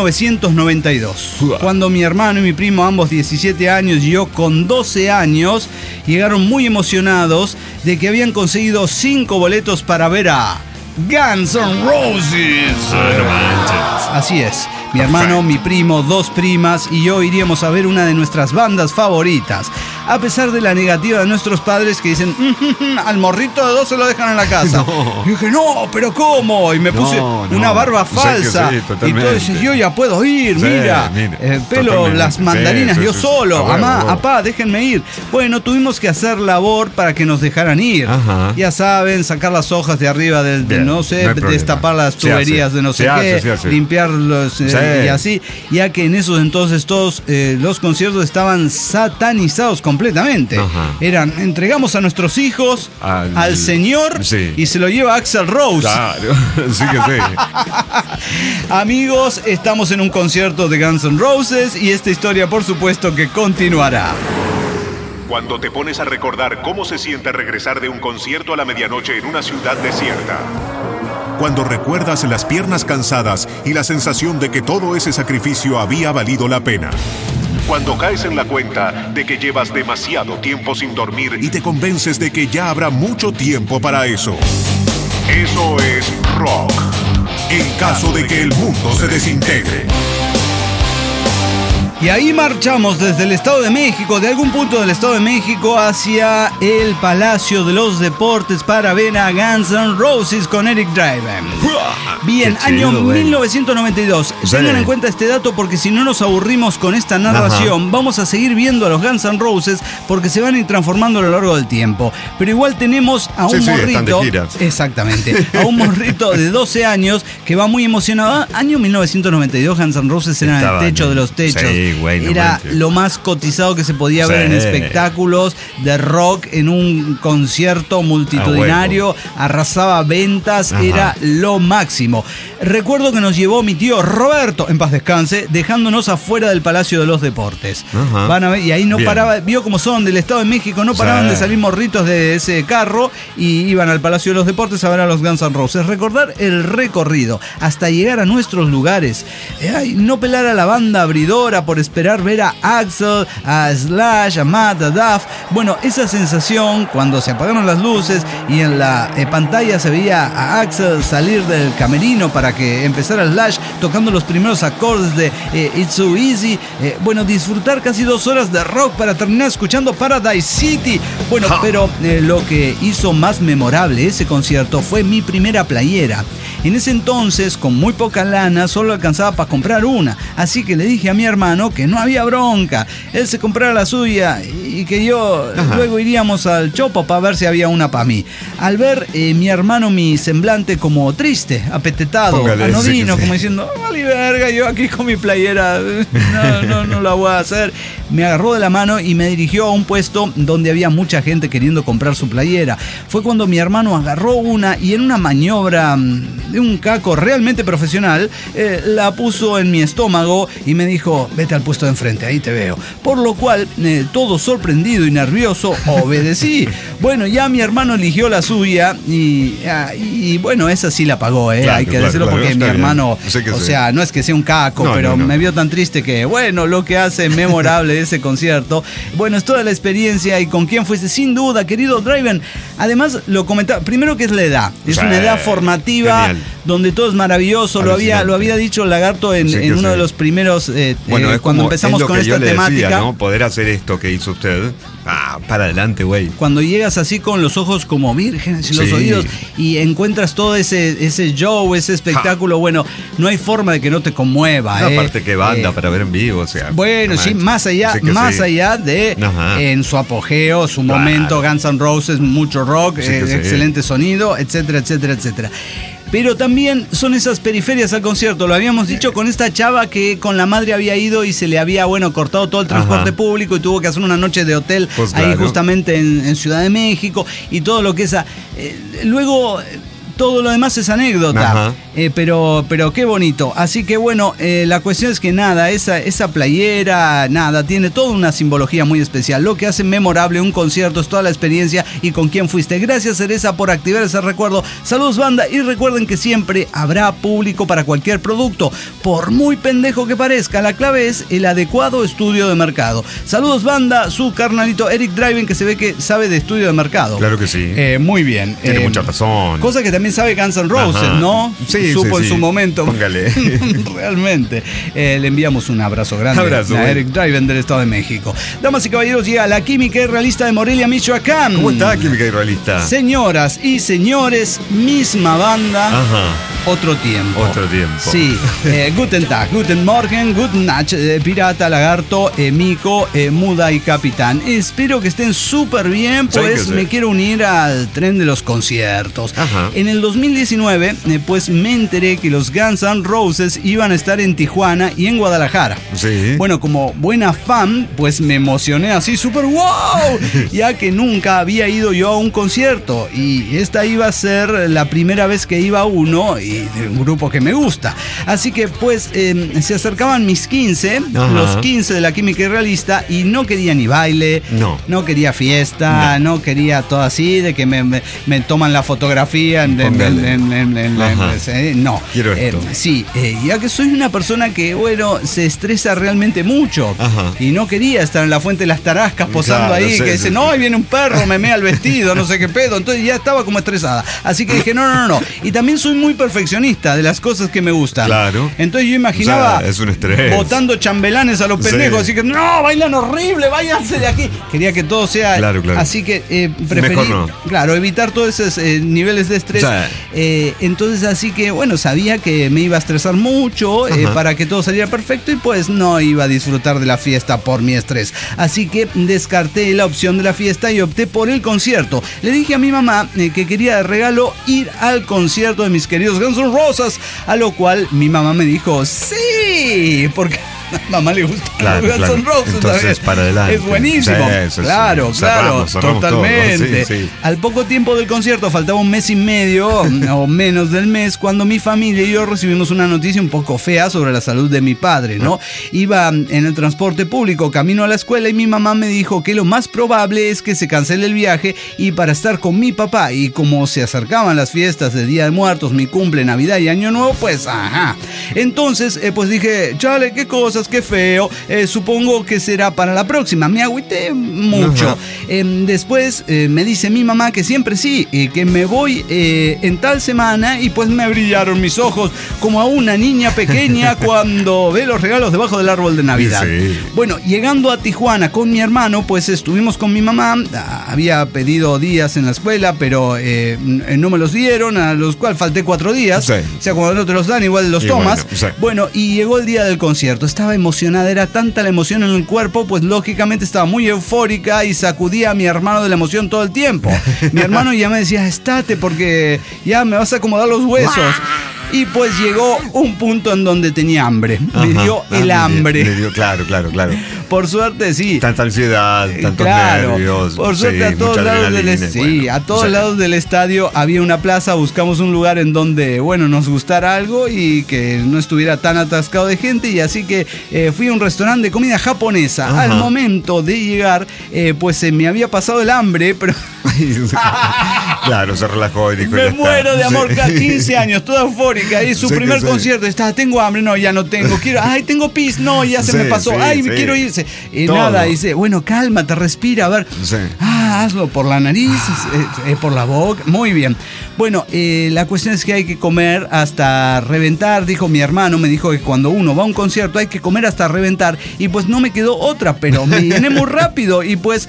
[SPEAKER 8] 1992,
[SPEAKER 3] Ua.
[SPEAKER 8] cuando mi hermano y mi primo, ambos 17 años y yo con 12 años, llegaron muy emocionados de que habían conseguido 5 boletos para ver a Guns N' Roses.
[SPEAKER 3] No manches.
[SPEAKER 8] Así es. Mi hermano, mi primo, 2 primas y yo iríamos a ver una de nuestras bandas favoritas. A pesar de la negativa de nuestros padres que dicen, al morrito de 2 se lo dejan en la casa.
[SPEAKER 3] No.
[SPEAKER 8] Y dije, no, pero ¿cómo? Y me puse
[SPEAKER 3] No,
[SPEAKER 8] una barba
[SPEAKER 3] sé que
[SPEAKER 8] falsa.
[SPEAKER 3] sí,
[SPEAKER 8] y
[SPEAKER 3] totalmente.
[SPEAKER 8] todo dice, yo ya puedo ir,
[SPEAKER 3] Sí,
[SPEAKER 8] mira.
[SPEAKER 3] mire,
[SPEAKER 8] Pelo
[SPEAKER 3] totalmente.
[SPEAKER 8] las mandarinas,
[SPEAKER 3] Sí,
[SPEAKER 8] yo
[SPEAKER 3] sí, sí.
[SPEAKER 8] solo.
[SPEAKER 3] A huevo,
[SPEAKER 8] Amá,
[SPEAKER 3] huevo.
[SPEAKER 8] apá, déjenme ir. Bueno, tuvimos que hacer labor para que nos dejaran ir.
[SPEAKER 3] Ajá.
[SPEAKER 8] Ya saben, sacar las hojas de arriba del,
[SPEAKER 3] Bien,
[SPEAKER 8] no sé,
[SPEAKER 3] no hay problema.
[SPEAKER 8] destapar las
[SPEAKER 3] Se hace,
[SPEAKER 8] tuberías de no sé
[SPEAKER 3] se
[SPEAKER 8] qué,
[SPEAKER 3] hace, se hace.
[SPEAKER 8] limpiar los
[SPEAKER 3] Sí.
[SPEAKER 8] y así, ya que en esos entonces todos los conciertos estaban satanizados completamente.
[SPEAKER 3] Ajá.
[SPEAKER 8] Eran, entregamos a nuestros hijos al Señor
[SPEAKER 3] Sí.
[SPEAKER 8] y se lo lleva Axl Rose.
[SPEAKER 3] Claro, sí que sí.
[SPEAKER 8] Amigos, estamos en un concierto de Guns N' Roses y esta historia por supuesto que continuará.
[SPEAKER 1] Cuando te pones a recordar cómo se siente regresar de un concierto a la medianoche en una ciudad desierta.
[SPEAKER 6] cuando recuerdas las piernas cansadas y la sensación de que todo ese sacrificio había valido la pena. Cuando caes en la cuenta de que llevas demasiado tiempo sin dormir y te convences de que ya habrá mucho tiempo para eso. Eso es rock. En caso de que el mundo se desintegre.
[SPEAKER 8] Y ahí marchamos desde el Estado de México, de algún punto del Estado de México, hacia el Palacio de los Deportes para ver a Guns N' Roses con Eric Draven. Bien,
[SPEAKER 3] chido,
[SPEAKER 8] año
[SPEAKER 3] güey.
[SPEAKER 8] 1992.
[SPEAKER 3] Sí.
[SPEAKER 8] Tengan en cuenta este dato porque si no nos aburrimos con esta narración, vamos a seguir viendo a los Guns N' Roses porque se van a ir transformando a lo largo del tiempo. Pero igual tenemos a un
[SPEAKER 3] están
[SPEAKER 8] morrito,
[SPEAKER 3] de gira.
[SPEAKER 8] exactamente, a un morrito de 12 años que va muy emocionado. Año 1992, Guns N' Roses era el
[SPEAKER 3] Estaban,
[SPEAKER 8] techo de los techos.
[SPEAKER 3] sí, güey, no
[SPEAKER 8] Era
[SPEAKER 3] manches.
[SPEAKER 8] lo más cotizado que se podía ver en
[SPEAKER 3] Sí.
[SPEAKER 8] espectáculos de rock, en un concierto multitudinario, arrasaba ventas,
[SPEAKER 3] Ajá.
[SPEAKER 8] era lo máximo. Recuerdo que nos llevó mi tío Roberto, en paz descanse, dejándonos afuera del Palacio de los Deportes.
[SPEAKER 3] Ajá.
[SPEAKER 8] Van a ver, y ahí no
[SPEAKER 3] Bien.
[SPEAKER 8] paraba, vio cómo son del Estado de México, no paraban
[SPEAKER 3] Sí.
[SPEAKER 8] de salir morritos de ese carro y iban al Palacio de los Deportes a ver a los Guns N' Roses. Recordar el recorrido hasta llegar a nuestros lugares. No pelar a la banda abridora por esperar ver a Axl, a Slash, a Matt, a Duff. Bueno, esa sensación cuando se apagaron las luces y en la pantalla se veía a Axl salir del camerino para que empezara Slash tocando los primeros acordes de It's So Easy. Bueno, disfrutar casi 2 horas de rock para terminar escuchando Paradise City. Bueno, pero lo que hizo más memorable ese concierto fue mi primera playera. En ese entonces, con muy poca lana, solo alcanzaba para comprar una. Así que le dije a mi hermano que no había bronca. Él se comprara la suya y que yo luego iríamos al Chopo para ver si había una para mí. Al ver mi hermano mi semblante como triste, apetetado,
[SPEAKER 3] Póngale,
[SPEAKER 8] anodino,
[SPEAKER 3] sí.
[SPEAKER 8] como diciendo, vale verga, yo aquí con mi playera, no la voy a hacer. Me agarró de la mano y me dirigió a un puesto donde había mucha gente queriendo comprar su playera. Fue cuando mi hermano agarró una y en una maniobra de un caco realmente profesional, la puso en mi estómago y me dijo, vete al puesto de enfrente, ahí te veo. Por lo cual, todo sorprendido y nervioso, obedecí. Bueno, ya mi hermano eligió la suya y bueno, esa sí la pagó,
[SPEAKER 3] Claro,
[SPEAKER 8] hay que
[SPEAKER 3] claro,
[SPEAKER 8] decirlo
[SPEAKER 3] claro,
[SPEAKER 8] porque
[SPEAKER 3] está
[SPEAKER 8] mi
[SPEAKER 3] bien.
[SPEAKER 8] hermano,
[SPEAKER 3] Sé que
[SPEAKER 8] o
[SPEAKER 3] sí.
[SPEAKER 8] sea, no es que sea un caco,
[SPEAKER 3] No,
[SPEAKER 8] pero
[SPEAKER 3] no.
[SPEAKER 8] me vio tan triste que, bueno, lo que hace memorable ese concierto. Bueno, es toda la experiencia y con quién fuiste, sin duda, querido Draven. Además, lo comentaba, primero que es la edad, es
[SPEAKER 3] Sí,
[SPEAKER 8] una edad formativa
[SPEAKER 3] genial.
[SPEAKER 8] donde todo es maravilloso, lo había dicho Lagarto en
[SPEAKER 3] Sí, que
[SPEAKER 8] uno
[SPEAKER 3] sí.
[SPEAKER 8] de los primeros,
[SPEAKER 3] Bueno, es
[SPEAKER 8] cuando
[SPEAKER 3] como-
[SPEAKER 8] empezamos
[SPEAKER 3] es lo
[SPEAKER 8] con
[SPEAKER 3] que
[SPEAKER 8] esta
[SPEAKER 3] yo le
[SPEAKER 8] temática.
[SPEAKER 3] decía, ¿no? Poder hacer esto que hizo usted. Para adelante, güey.
[SPEAKER 8] Cuando llegas así con los ojos como vírgenes y los
[SPEAKER 3] Sí.
[SPEAKER 8] oídos y encuentras todo ese show, ese espectáculo, bueno, no hay forma de que no te conmueva.
[SPEAKER 3] No, aparte que banda para ver en vivo, o sea.
[SPEAKER 8] Bueno,
[SPEAKER 3] no
[SPEAKER 8] sí,
[SPEAKER 3] manches.
[SPEAKER 8] más allá,
[SPEAKER 3] Así que
[SPEAKER 8] más
[SPEAKER 3] sí.
[SPEAKER 8] allá de
[SPEAKER 3] Ajá.
[SPEAKER 8] en su apogeo, su
[SPEAKER 3] Claro.
[SPEAKER 8] momento, Guns N' Roses, mucho rock,
[SPEAKER 3] Sí que sí.
[SPEAKER 8] excelente sonido, etcétera, etcétera, etcétera. Pero también son esas periferias al concierto, lo habíamos dicho con esta chava que con la madre había ido y se le había, cortado todo el transporte
[SPEAKER 3] Ajá.
[SPEAKER 8] público y tuvo que hacer una noche de hotel
[SPEAKER 3] Pues
[SPEAKER 8] ahí
[SPEAKER 3] claro.
[SPEAKER 8] justamente en Ciudad de México y todo lo que esa... luego... Todo lo demás es anécdota,
[SPEAKER 3] Ajá.
[SPEAKER 8] pero qué bonito. Así que bueno, la cuestión es que nada, esa playera, nada, tiene toda una simbología muy especial. Lo que hace memorable un concierto es toda la experiencia y con quién fuiste. Gracias, Cereza, por activar ese recuerdo. Saludos, banda, y recuerden que siempre habrá público para cualquier producto. Por muy pendejo que parezca, la clave es el adecuado estudio de mercado. Saludos, banda, su carnalito Eric Draven, que se ve que sabe de estudio de mercado.
[SPEAKER 3] Claro que sí.
[SPEAKER 8] Muy bien.
[SPEAKER 3] Tiene mucha razón.
[SPEAKER 8] Cosa que también sabe Guns N' Roses,
[SPEAKER 3] Ajá.
[SPEAKER 8] ¿no?
[SPEAKER 3] Sí,
[SPEAKER 8] Supo
[SPEAKER 3] sí,
[SPEAKER 8] en su
[SPEAKER 3] sí.
[SPEAKER 8] momento.
[SPEAKER 3] Póngale.
[SPEAKER 8] Realmente. Le enviamos un abrazo grande
[SPEAKER 3] Abrazo,
[SPEAKER 8] a
[SPEAKER 3] güey.
[SPEAKER 8] Eric Draven del Estado de México. Damas y caballeros, llega la química y realista de Morelia, Michoacán.
[SPEAKER 3] ¿Cómo está, Química y Realista?
[SPEAKER 8] Señoras y señores, misma banda,
[SPEAKER 3] Ajá.
[SPEAKER 8] otro tiempo.
[SPEAKER 3] Otro tiempo.
[SPEAKER 8] Sí. Guten Tag, Guten Morgen, Guten Nacht, Pirata, Lagarto, Mico, Muda y Capitán. Espero que estén súper bien,
[SPEAKER 3] Sí,
[SPEAKER 8] pues
[SPEAKER 3] que sí.
[SPEAKER 8] me quiero unir al tren de los conciertos.
[SPEAKER 3] Ajá.
[SPEAKER 8] En el 2019, pues me enteré que los Guns N' Roses iban a estar en Tijuana y en Guadalajara.
[SPEAKER 3] Sí.
[SPEAKER 8] Bueno, como buena fan, pues me emocioné así súper wow, ya que nunca había ido yo a un concierto y esta iba a ser la primera vez que iba a uno y y de un grupo que me gusta. Así que pues se acercaban mis 15, los 15 de la Química Irrealista, y no quería ni baile, no quería fiesta, no quería todo así, de que me toman la fotografía no.
[SPEAKER 3] Quiero esto.
[SPEAKER 8] Sí, ya que soy una persona que, bueno, se estresa realmente mucho. Y no quería estar en la Fuente de las Tarascas posando ahí, que dice, no, ahí viene un perro, me mea el vestido, no sé qué pedo. Entonces ya estaba como estresada. Así que dije, no. Y también soy muy perfeccionista de las cosas que me gustan.
[SPEAKER 3] Claro.
[SPEAKER 8] Entonces yo imaginaba
[SPEAKER 3] es un estrés.
[SPEAKER 8] botando chambelanes a los pendejos, así que no, bailan horrible, váyanse de aquí. Quería que todo sea
[SPEAKER 3] claro.
[SPEAKER 8] Así que preferí, claro, evitar todos esos niveles de estrés. Entonces así que, bueno, sabía que me iba a estresar mucho para que todo saliera perfecto, y pues no iba a disfrutar de la fiesta por mi estrés. Así que descarté la opción de la fiesta y opté por el concierto. Le dije a mi mamá que quería de regalo ir al concierto de mis queridos Guns N' Roses, a lo cual mi mamá me dijo sí, porque a mamá le gusta Guns N' Roses.
[SPEAKER 3] Entonces, para adelante.
[SPEAKER 8] Es buenísimo. Claro, cerramos totalmente. Sí. Al poco tiempo del concierto, faltaba un mes y medio o menos del mes, cuando mi familia y yo recibimos una noticia un poco fea sobre la salud de mi padre, ¿no? Iba en el transporte público camino a la escuela, y mi mamá me dijo que lo más probable es que se cancele el viaje, y para estar con mi papá, y como se acercaban las fiestas de Día de Muertos, mi cumple, Navidad y Año Nuevo, pues Entonces, pues dije, chale, qué cosas, qué feo, supongo que será para la próxima. Me agüité mucho. Después me dice mi mamá que siempre sí, que me voy en tal semana, y pues me brillaron mis ojos como a una niña pequeña cuando ve los regalos debajo del árbol de Navidad. Sí. Bueno, llegando a Tijuana con mi hermano, pues estuvimos con mi mamá. Había pedido días en la escuela, pero no me los dieron, a los cuales falté 4 días. Sí. O sea, cuando no te los dan, igual los tomas. Bueno, y llegó el día del concierto. Estaba emocionada, era tanta la emoción en el cuerpo, pues lógicamente estaba muy eufórica y sacudía a mi hermano de la emoción todo el tiempo. Mi hermano ya me decía, estate porque ya me vas a acomodar los huesos. Y pues llegó un punto en donde tenía hambre. Me dio el hambre.
[SPEAKER 3] Me dio, claro.
[SPEAKER 8] Por suerte, sí.
[SPEAKER 3] Tanta ansiedad, tantos nervios.
[SPEAKER 8] Por suerte, a todos lados del estadio había una plaza. Buscamos un lugar en donde, bueno, nos gustara algo y que no estuviera tan atascado de gente. Y así que fui a un restaurante de comida japonesa. Al momento de llegar, pues se me había pasado el hambre, pero...
[SPEAKER 3] Claro, se relajó y dijo,
[SPEAKER 8] me muero de amor, 15 años, toda eufórica, y su primer concierto, tengo hambre, no, ya no tengo, tengo pis, no, ya se me pasó, quiero irse, y todo. Nada, dice, bueno, cálmate, respira, a ver, hazlo por la nariz, por la boca, muy bien. Bueno, la cuestión es que hay que comer hasta reventar, dijo mi hermano, me dijo que cuando uno va a un concierto hay que comer hasta reventar, y pues no me quedó otra, pero me llené muy rápido, y pues,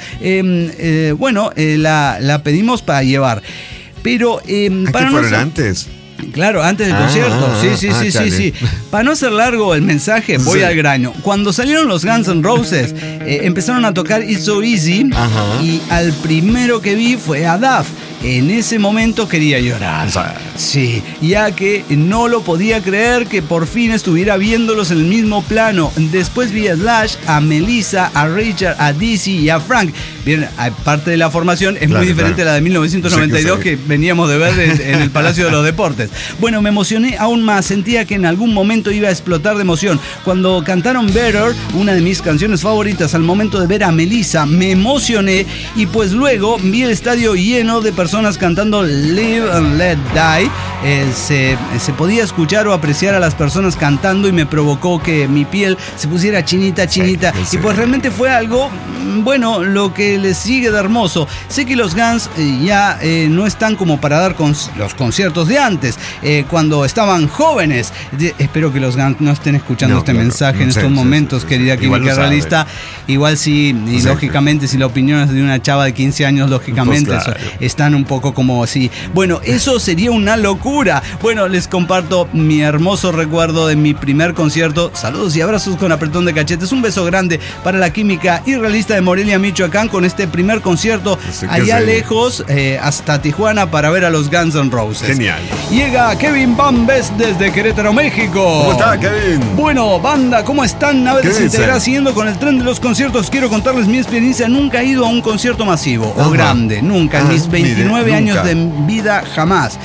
[SPEAKER 8] la pedimos para llevar. Pero
[SPEAKER 3] para no fueron antes.
[SPEAKER 8] Claro, antes del concierto. Sí. Para no ser largo el mensaje, voy al grano. Cuando salieron los Guns N' Roses, empezaron a tocar It's So Easy, y al primero que vi fue a Duff. En ese momento quería llorar. Sí, ya que no lo podía creer que por fin estuviera viéndolos en el mismo plano. Después vi a Slash, a Melissa, a Richard, a Dizzy y a Frank. Bien, parte de la formación es muy diferente a la de 1992 que veníamos de ver en el Palacio de los Deportes. Bueno, me emocioné aún más. Sentía que en algún momento iba a explotar de emoción. Cuando cantaron Better, una de mis canciones favoritas, al momento de ver a Melissa, me emocioné, y pues luego vi el estadio lleno de personas cantando Live and Let Die. Se podía escuchar o apreciar a las personas cantando, y me provocó que mi piel se pusiera chinita. Y pues realmente fue algo, bueno, lo que les sigue de hermoso. Sé que los Guns ya no están como para dar los conciertos de antes, cuando estaban jóvenes. Espero que los Guns no estén escuchando este mensaje en estos momentos, querida Química Realista. Igual sí, y lógicamente, si la opinión es de una chava de 15 años, lógicamente pues están un poco como así. Bueno, eso sería una locura. Bueno, les comparto mi hermoso recuerdo de mi primer concierto. Saludos y abrazos con apretón de cachetes. Un beso grande para la Química Irrealista de Morelia, Michoacán, con este primer concierto allá lejos, hasta Tijuana, para ver a los Guns N' Roses.
[SPEAKER 3] Genial.
[SPEAKER 8] Llega Kevin Van Best desde Querétaro, México.
[SPEAKER 3] ¿Cómo está, Kevin?
[SPEAKER 8] Bueno, banda, ¿cómo están? Nave desintegrada, siguiendo con el tren de los conciertos. Quiero contarles mi experiencia. Nunca he ido a un concierto masivo o grande, nunca, en mis 29 años de vida, jamás.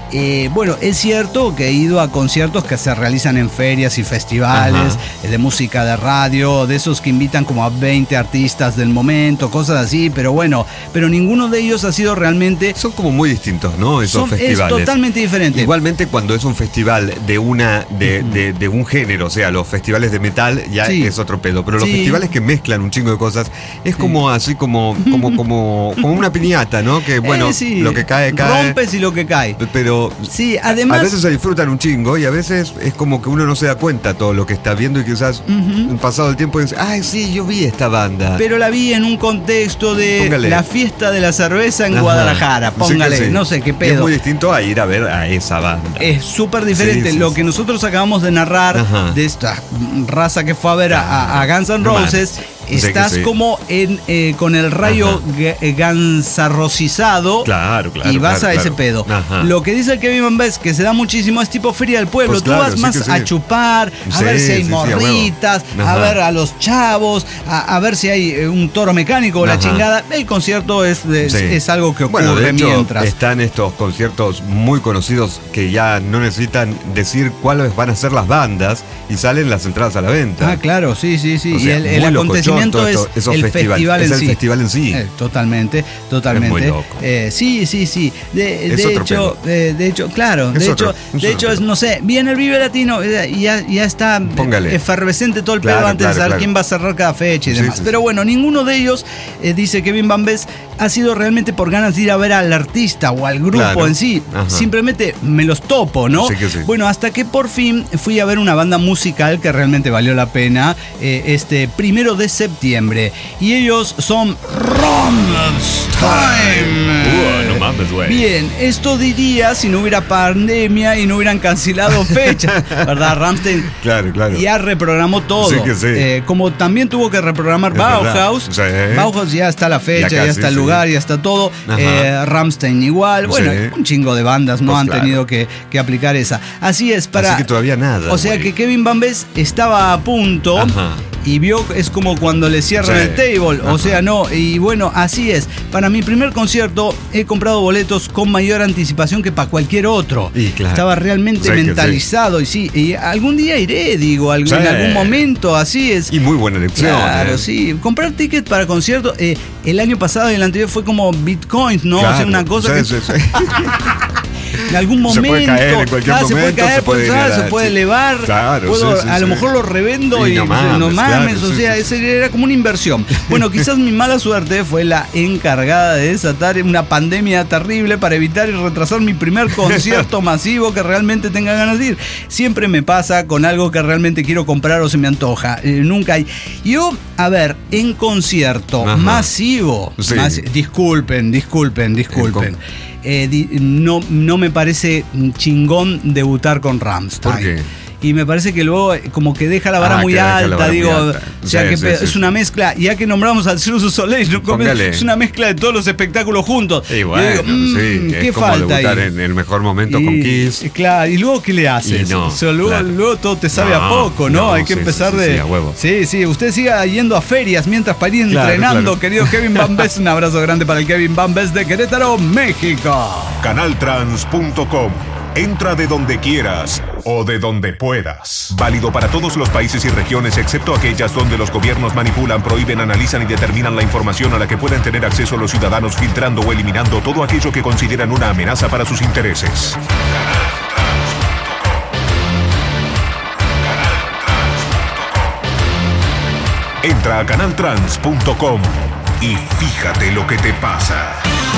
[SPEAKER 8] Bueno, es cierto que he ido a conciertos que se realizan en ferias y festivales de música de radio, de esos que invitan como a 20 artistas del momento, cosas así, pero bueno, pero ninguno de ellos ha sido realmente...
[SPEAKER 3] Son como muy distintos, ¿no? Esos festivales.
[SPEAKER 8] Es totalmente diferente.
[SPEAKER 3] Igualmente cuando es un festival de un género, o sea, los festivales de metal ya es otro pedo, pero los festivales que mezclan un chingo de cosas, es como así como una piñata, ¿no? Que bueno, lo que cae.
[SPEAKER 8] Rompes y lo que cae.
[SPEAKER 3] Pero
[SPEAKER 8] sí, además,
[SPEAKER 3] a veces se disfrutan un chingo y a veces es como que uno no se da cuenta todo lo que está viendo y quizás pasado el tiempo dice, ay, sí, yo vi esta banda.
[SPEAKER 8] Pero la vi en un contexto de la fiesta de la cerveza en Guadalajara, póngale, no sé qué pedo.
[SPEAKER 3] Es muy distinto a ir a ver a esa banda.
[SPEAKER 8] Es súper diferente. Lo que nosotros acabamos de narrar de esta raza que fue a ver a Guns N' Roses, estás como con el rayo gansarrosizado.
[SPEAKER 3] Claro.
[SPEAKER 8] Y vas a ese pedo. Lo que dice el Kevin Van Bess, que se da muchísimo, es tipo feria del pueblo.
[SPEAKER 3] Pues
[SPEAKER 8] tú vas más a chupar, a ver si hay morritas, a ver a los chavos, a ver si hay un toro mecánico o la chingada. El concierto es algo que ocurre
[SPEAKER 3] de hecho,
[SPEAKER 8] mientras.
[SPEAKER 3] Están estos conciertos muy conocidos que ya no necesitan decir cuáles van a ser las bandas y salen las entradas a la venta.
[SPEAKER 8] Ah, claro, sí.
[SPEAKER 3] O sea,
[SPEAKER 8] y el acontecimiento es el festival en sí.
[SPEAKER 3] El festival en sí.
[SPEAKER 8] Totalmente.
[SPEAKER 3] Es muy loco.
[SPEAKER 8] Sí. De hecho, claro.
[SPEAKER 3] Es
[SPEAKER 8] de hecho, no sé, viene el Vive Latino y ya está efervescente todo el pedo antes de saber quién va a cerrar cada fecha y demás. Pero bueno, ninguno de ellos, dice Kevin Van Bess, ha sido realmente por ganas de ir a ver al artista o al grupo en sí. Simplemente me los topo, ¿no?
[SPEAKER 3] Sí.
[SPEAKER 8] Bueno, hasta que por fin fui a ver una banda musical que realmente valió la pena, 1 de septiembre. Y ellos son Rammstein.
[SPEAKER 3] No mames, güey.
[SPEAKER 8] Bien, esto diría si no hubiera pandemia y no hubieran cancelado fechas, ¿verdad? Rammstein
[SPEAKER 3] claro.
[SPEAKER 8] ya reprogramó todo.
[SPEAKER 3] Sí.
[SPEAKER 8] Como también tuvo que reprogramar Bauhaus. Bauhaus ya está la fecha, ya está el lugar, ya está todo. Rammstein igual. Bueno, un chingo de bandas no han tenido que aplicar esa. Así es,
[SPEAKER 3] así que todavía nada.
[SPEAKER 8] O sea que Kevin Van Bess estaba a punto. Y vio, es como cuando le cierran el table, o sea, no, y bueno, así es. Para mi primer concierto he comprado boletos con mayor anticipación que para cualquier otro. Estaba realmente mentalizado, y algún día iré, digo, en algún momento, así es.
[SPEAKER 3] Y muy buena elección.
[SPEAKER 8] Claro, sí. Comprar tickets para conciertos, el año pasado y el anterior fue como bitcoins, ¿no? O sea, una cosa que... En algún momento
[SPEAKER 3] se puede caer en cualquier momento,
[SPEAKER 8] se puede elevar. A lo mejor lo revendo y no mames, o sea, ese era como una inversión. Bueno, quizás mi mala suerte fue la encargada de desatar una pandemia terrible para evitar y retrasar mi primer concierto masivo que realmente tenga ganas de ir. Siempre me pasa con algo que realmente quiero comprar o se me antoja. Nunca hay. Yo, a ver, en concierto masivo, disculpen. No me parece chingón debutar con Rammstein.
[SPEAKER 3] ¿Por qué?
[SPEAKER 8] Y me parece que luego como que deja la vara muy alta, o sea que es una mezcla, ya que nombramos al Cirque du Soleil, es una mezcla de todos los espectáculos juntos.
[SPEAKER 3] Y bueno,
[SPEAKER 8] ¿qué
[SPEAKER 3] es como
[SPEAKER 8] falta
[SPEAKER 3] debutar
[SPEAKER 8] ahí?
[SPEAKER 3] En el mejor momento con Kiss.
[SPEAKER 8] Claro, y luego ¿qué le haces? Luego todo te sabe a poco, ¿no? Hay que empezar de...
[SPEAKER 3] a huevo.
[SPEAKER 8] Sí, usted siga yendo a ferias mientras para ir entrenando, querido Kevin Van Bess. Un abrazo grande para el Kevin Van Bess de Querétaro, México.
[SPEAKER 6] Canaltrans.com. Entra de donde quieras o de donde puedas. Válido para todos los países y regiones, excepto aquellas donde los gobiernos manipulan, prohíben, analizan y determinan la información a la que pueden tener acceso los ciudadanos, filtrando o eliminando todo aquello que consideran una amenaza para sus intereses. Entra a canaltrans.com y fíjate lo que te pasa.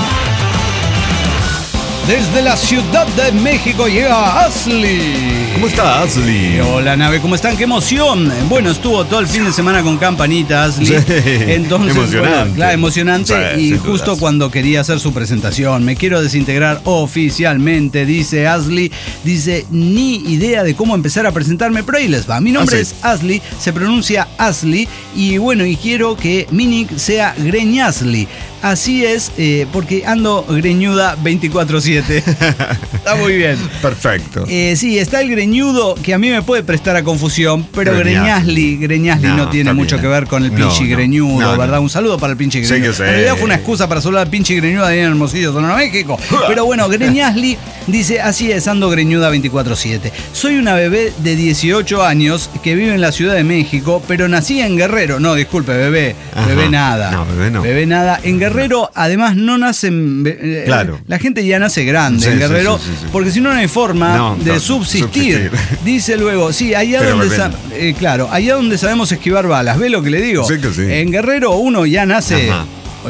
[SPEAKER 8] Desde la Ciudad de México llega Ashley.
[SPEAKER 3] ¿Cómo está Ashley?
[SPEAKER 8] Hola, nave, ¿cómo están? ¡Qué emoción! Bueno, estuvo todo el fin de semana con Campanita, Ashley.
[SPEAKER 3] Sí,
[SPEAKER 8] entonces,
[SPEAKER 3] emocionante.
[SPEAKER 8] Bueno, claro, emocionante.
[SPEAKER 3] Sí,
[SPEAKER 8] y justo
[SPEAKER 3] dudas.
[SPEAKER 8] cuando quería hacer su presentación, me quiero desintegrar oficialmente, dice Ashley. Dice, ni idea de cómo empezar a presentarme, pero ahí les va. Mi nombre es Ashley, se pronuncia Ashley. Y bueno, y quiero que mi nick sea Greñashley. Así es, porque ando greñuda 24/7. Está muy bien.
[SPEAKER 3] Perfecto.
[SPEAKER 8] Sí, está el greñudo que a mí me puede prestar a confusión, pero Greñashley no tiene mucho que ver con el pinche greñudo, ¿verdad? Un saludo para el pinche greñudo.
[SPEAKER 3] Sí,
[SPEAKER 8] en realidad fue una excusa para saludar al pinche greñudo ahí en Hermosillo, Sonora, México. Pero bueno, Greñashley Dice, así es, ando greñuda 24/7. Soy una bebé de 18 años que vive en la Ciudad de México, pero nací en Guerrero. No, disculpe, bebé.
[SPEAKER 3] Ajá.
[SPEAKER 8] Bebé nada.
[SPEAKER 3] No, bebé no.
[SPEAKER 8] Bebé nada. En Guerrero, además, no nacen...
[SPEAKER 3] Claro.
[SPEAKER 8] La gente ya nace grande en Guerrero,
[SPEAKER 3] sí.
[SPEAKER 8] porque si no, no hay forma de subsistir. Dice luego, sí, allá
[SPEAKER 3] pero
[SPEAKER 8] donde... claro, allá donde sabemos esquivar balas. ¿Ve lo que le digo?
[SPEAKER 3] Sí que sí.
[SPEAKER 8] En Guerrero uno ya nace...
[SPEAKER 3] Ajá.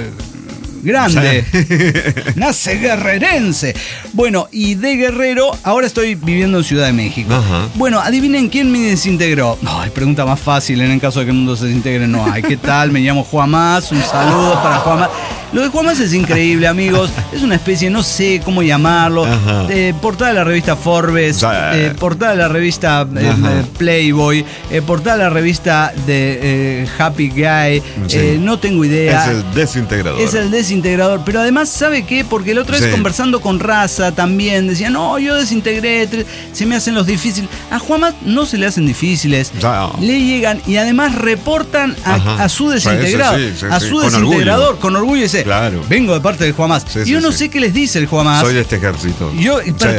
[SPEAKER 8] Grande, nace guerrerense. Bueno, y de Guerrero, ahora estoy viviendo en Ciudad de México.
[SPEAKER 3] Ajá.
[SPEAKER 8] Bueno, adivinen quién me desintegró. No, hay pregunta más fácil en el caso de que el mundo se desintegre. No hay. ¿Qué tal? Me llamo Juanmás. Un saludo para Juanmás. Lo de Juanmás es increíble, amigos. Es una especie, no sé cómo llamarlo. Portada de la revista Forbes, portada de la revista Playboy, portada de la revista de Happy Guy.
[SPEAKER 3] Sí.
[SPEAKER 8] No tengo idea.
[SPEAKER 3] Es el desintegrador.
[SPEAKER 8] Es el desintegrador. Pero además, ¿sabe qué? Porque la otra vez conversando con Raza también decía, no, yo desintegré, se me hacen los difíciles. A Juanmás no se le hacen difíciles. Le llegan y además reportan a su desintegrador. A su desintegrador. Con orgullo dice,
[SPEAKER 3] claro.
[SPEAKER 8] Vengo de parte del Juanmás. Yo no sé qué les dice el Juanmás.
[SPEAKER 3] Soy de este ejército.
[SPEAKER 8] Yo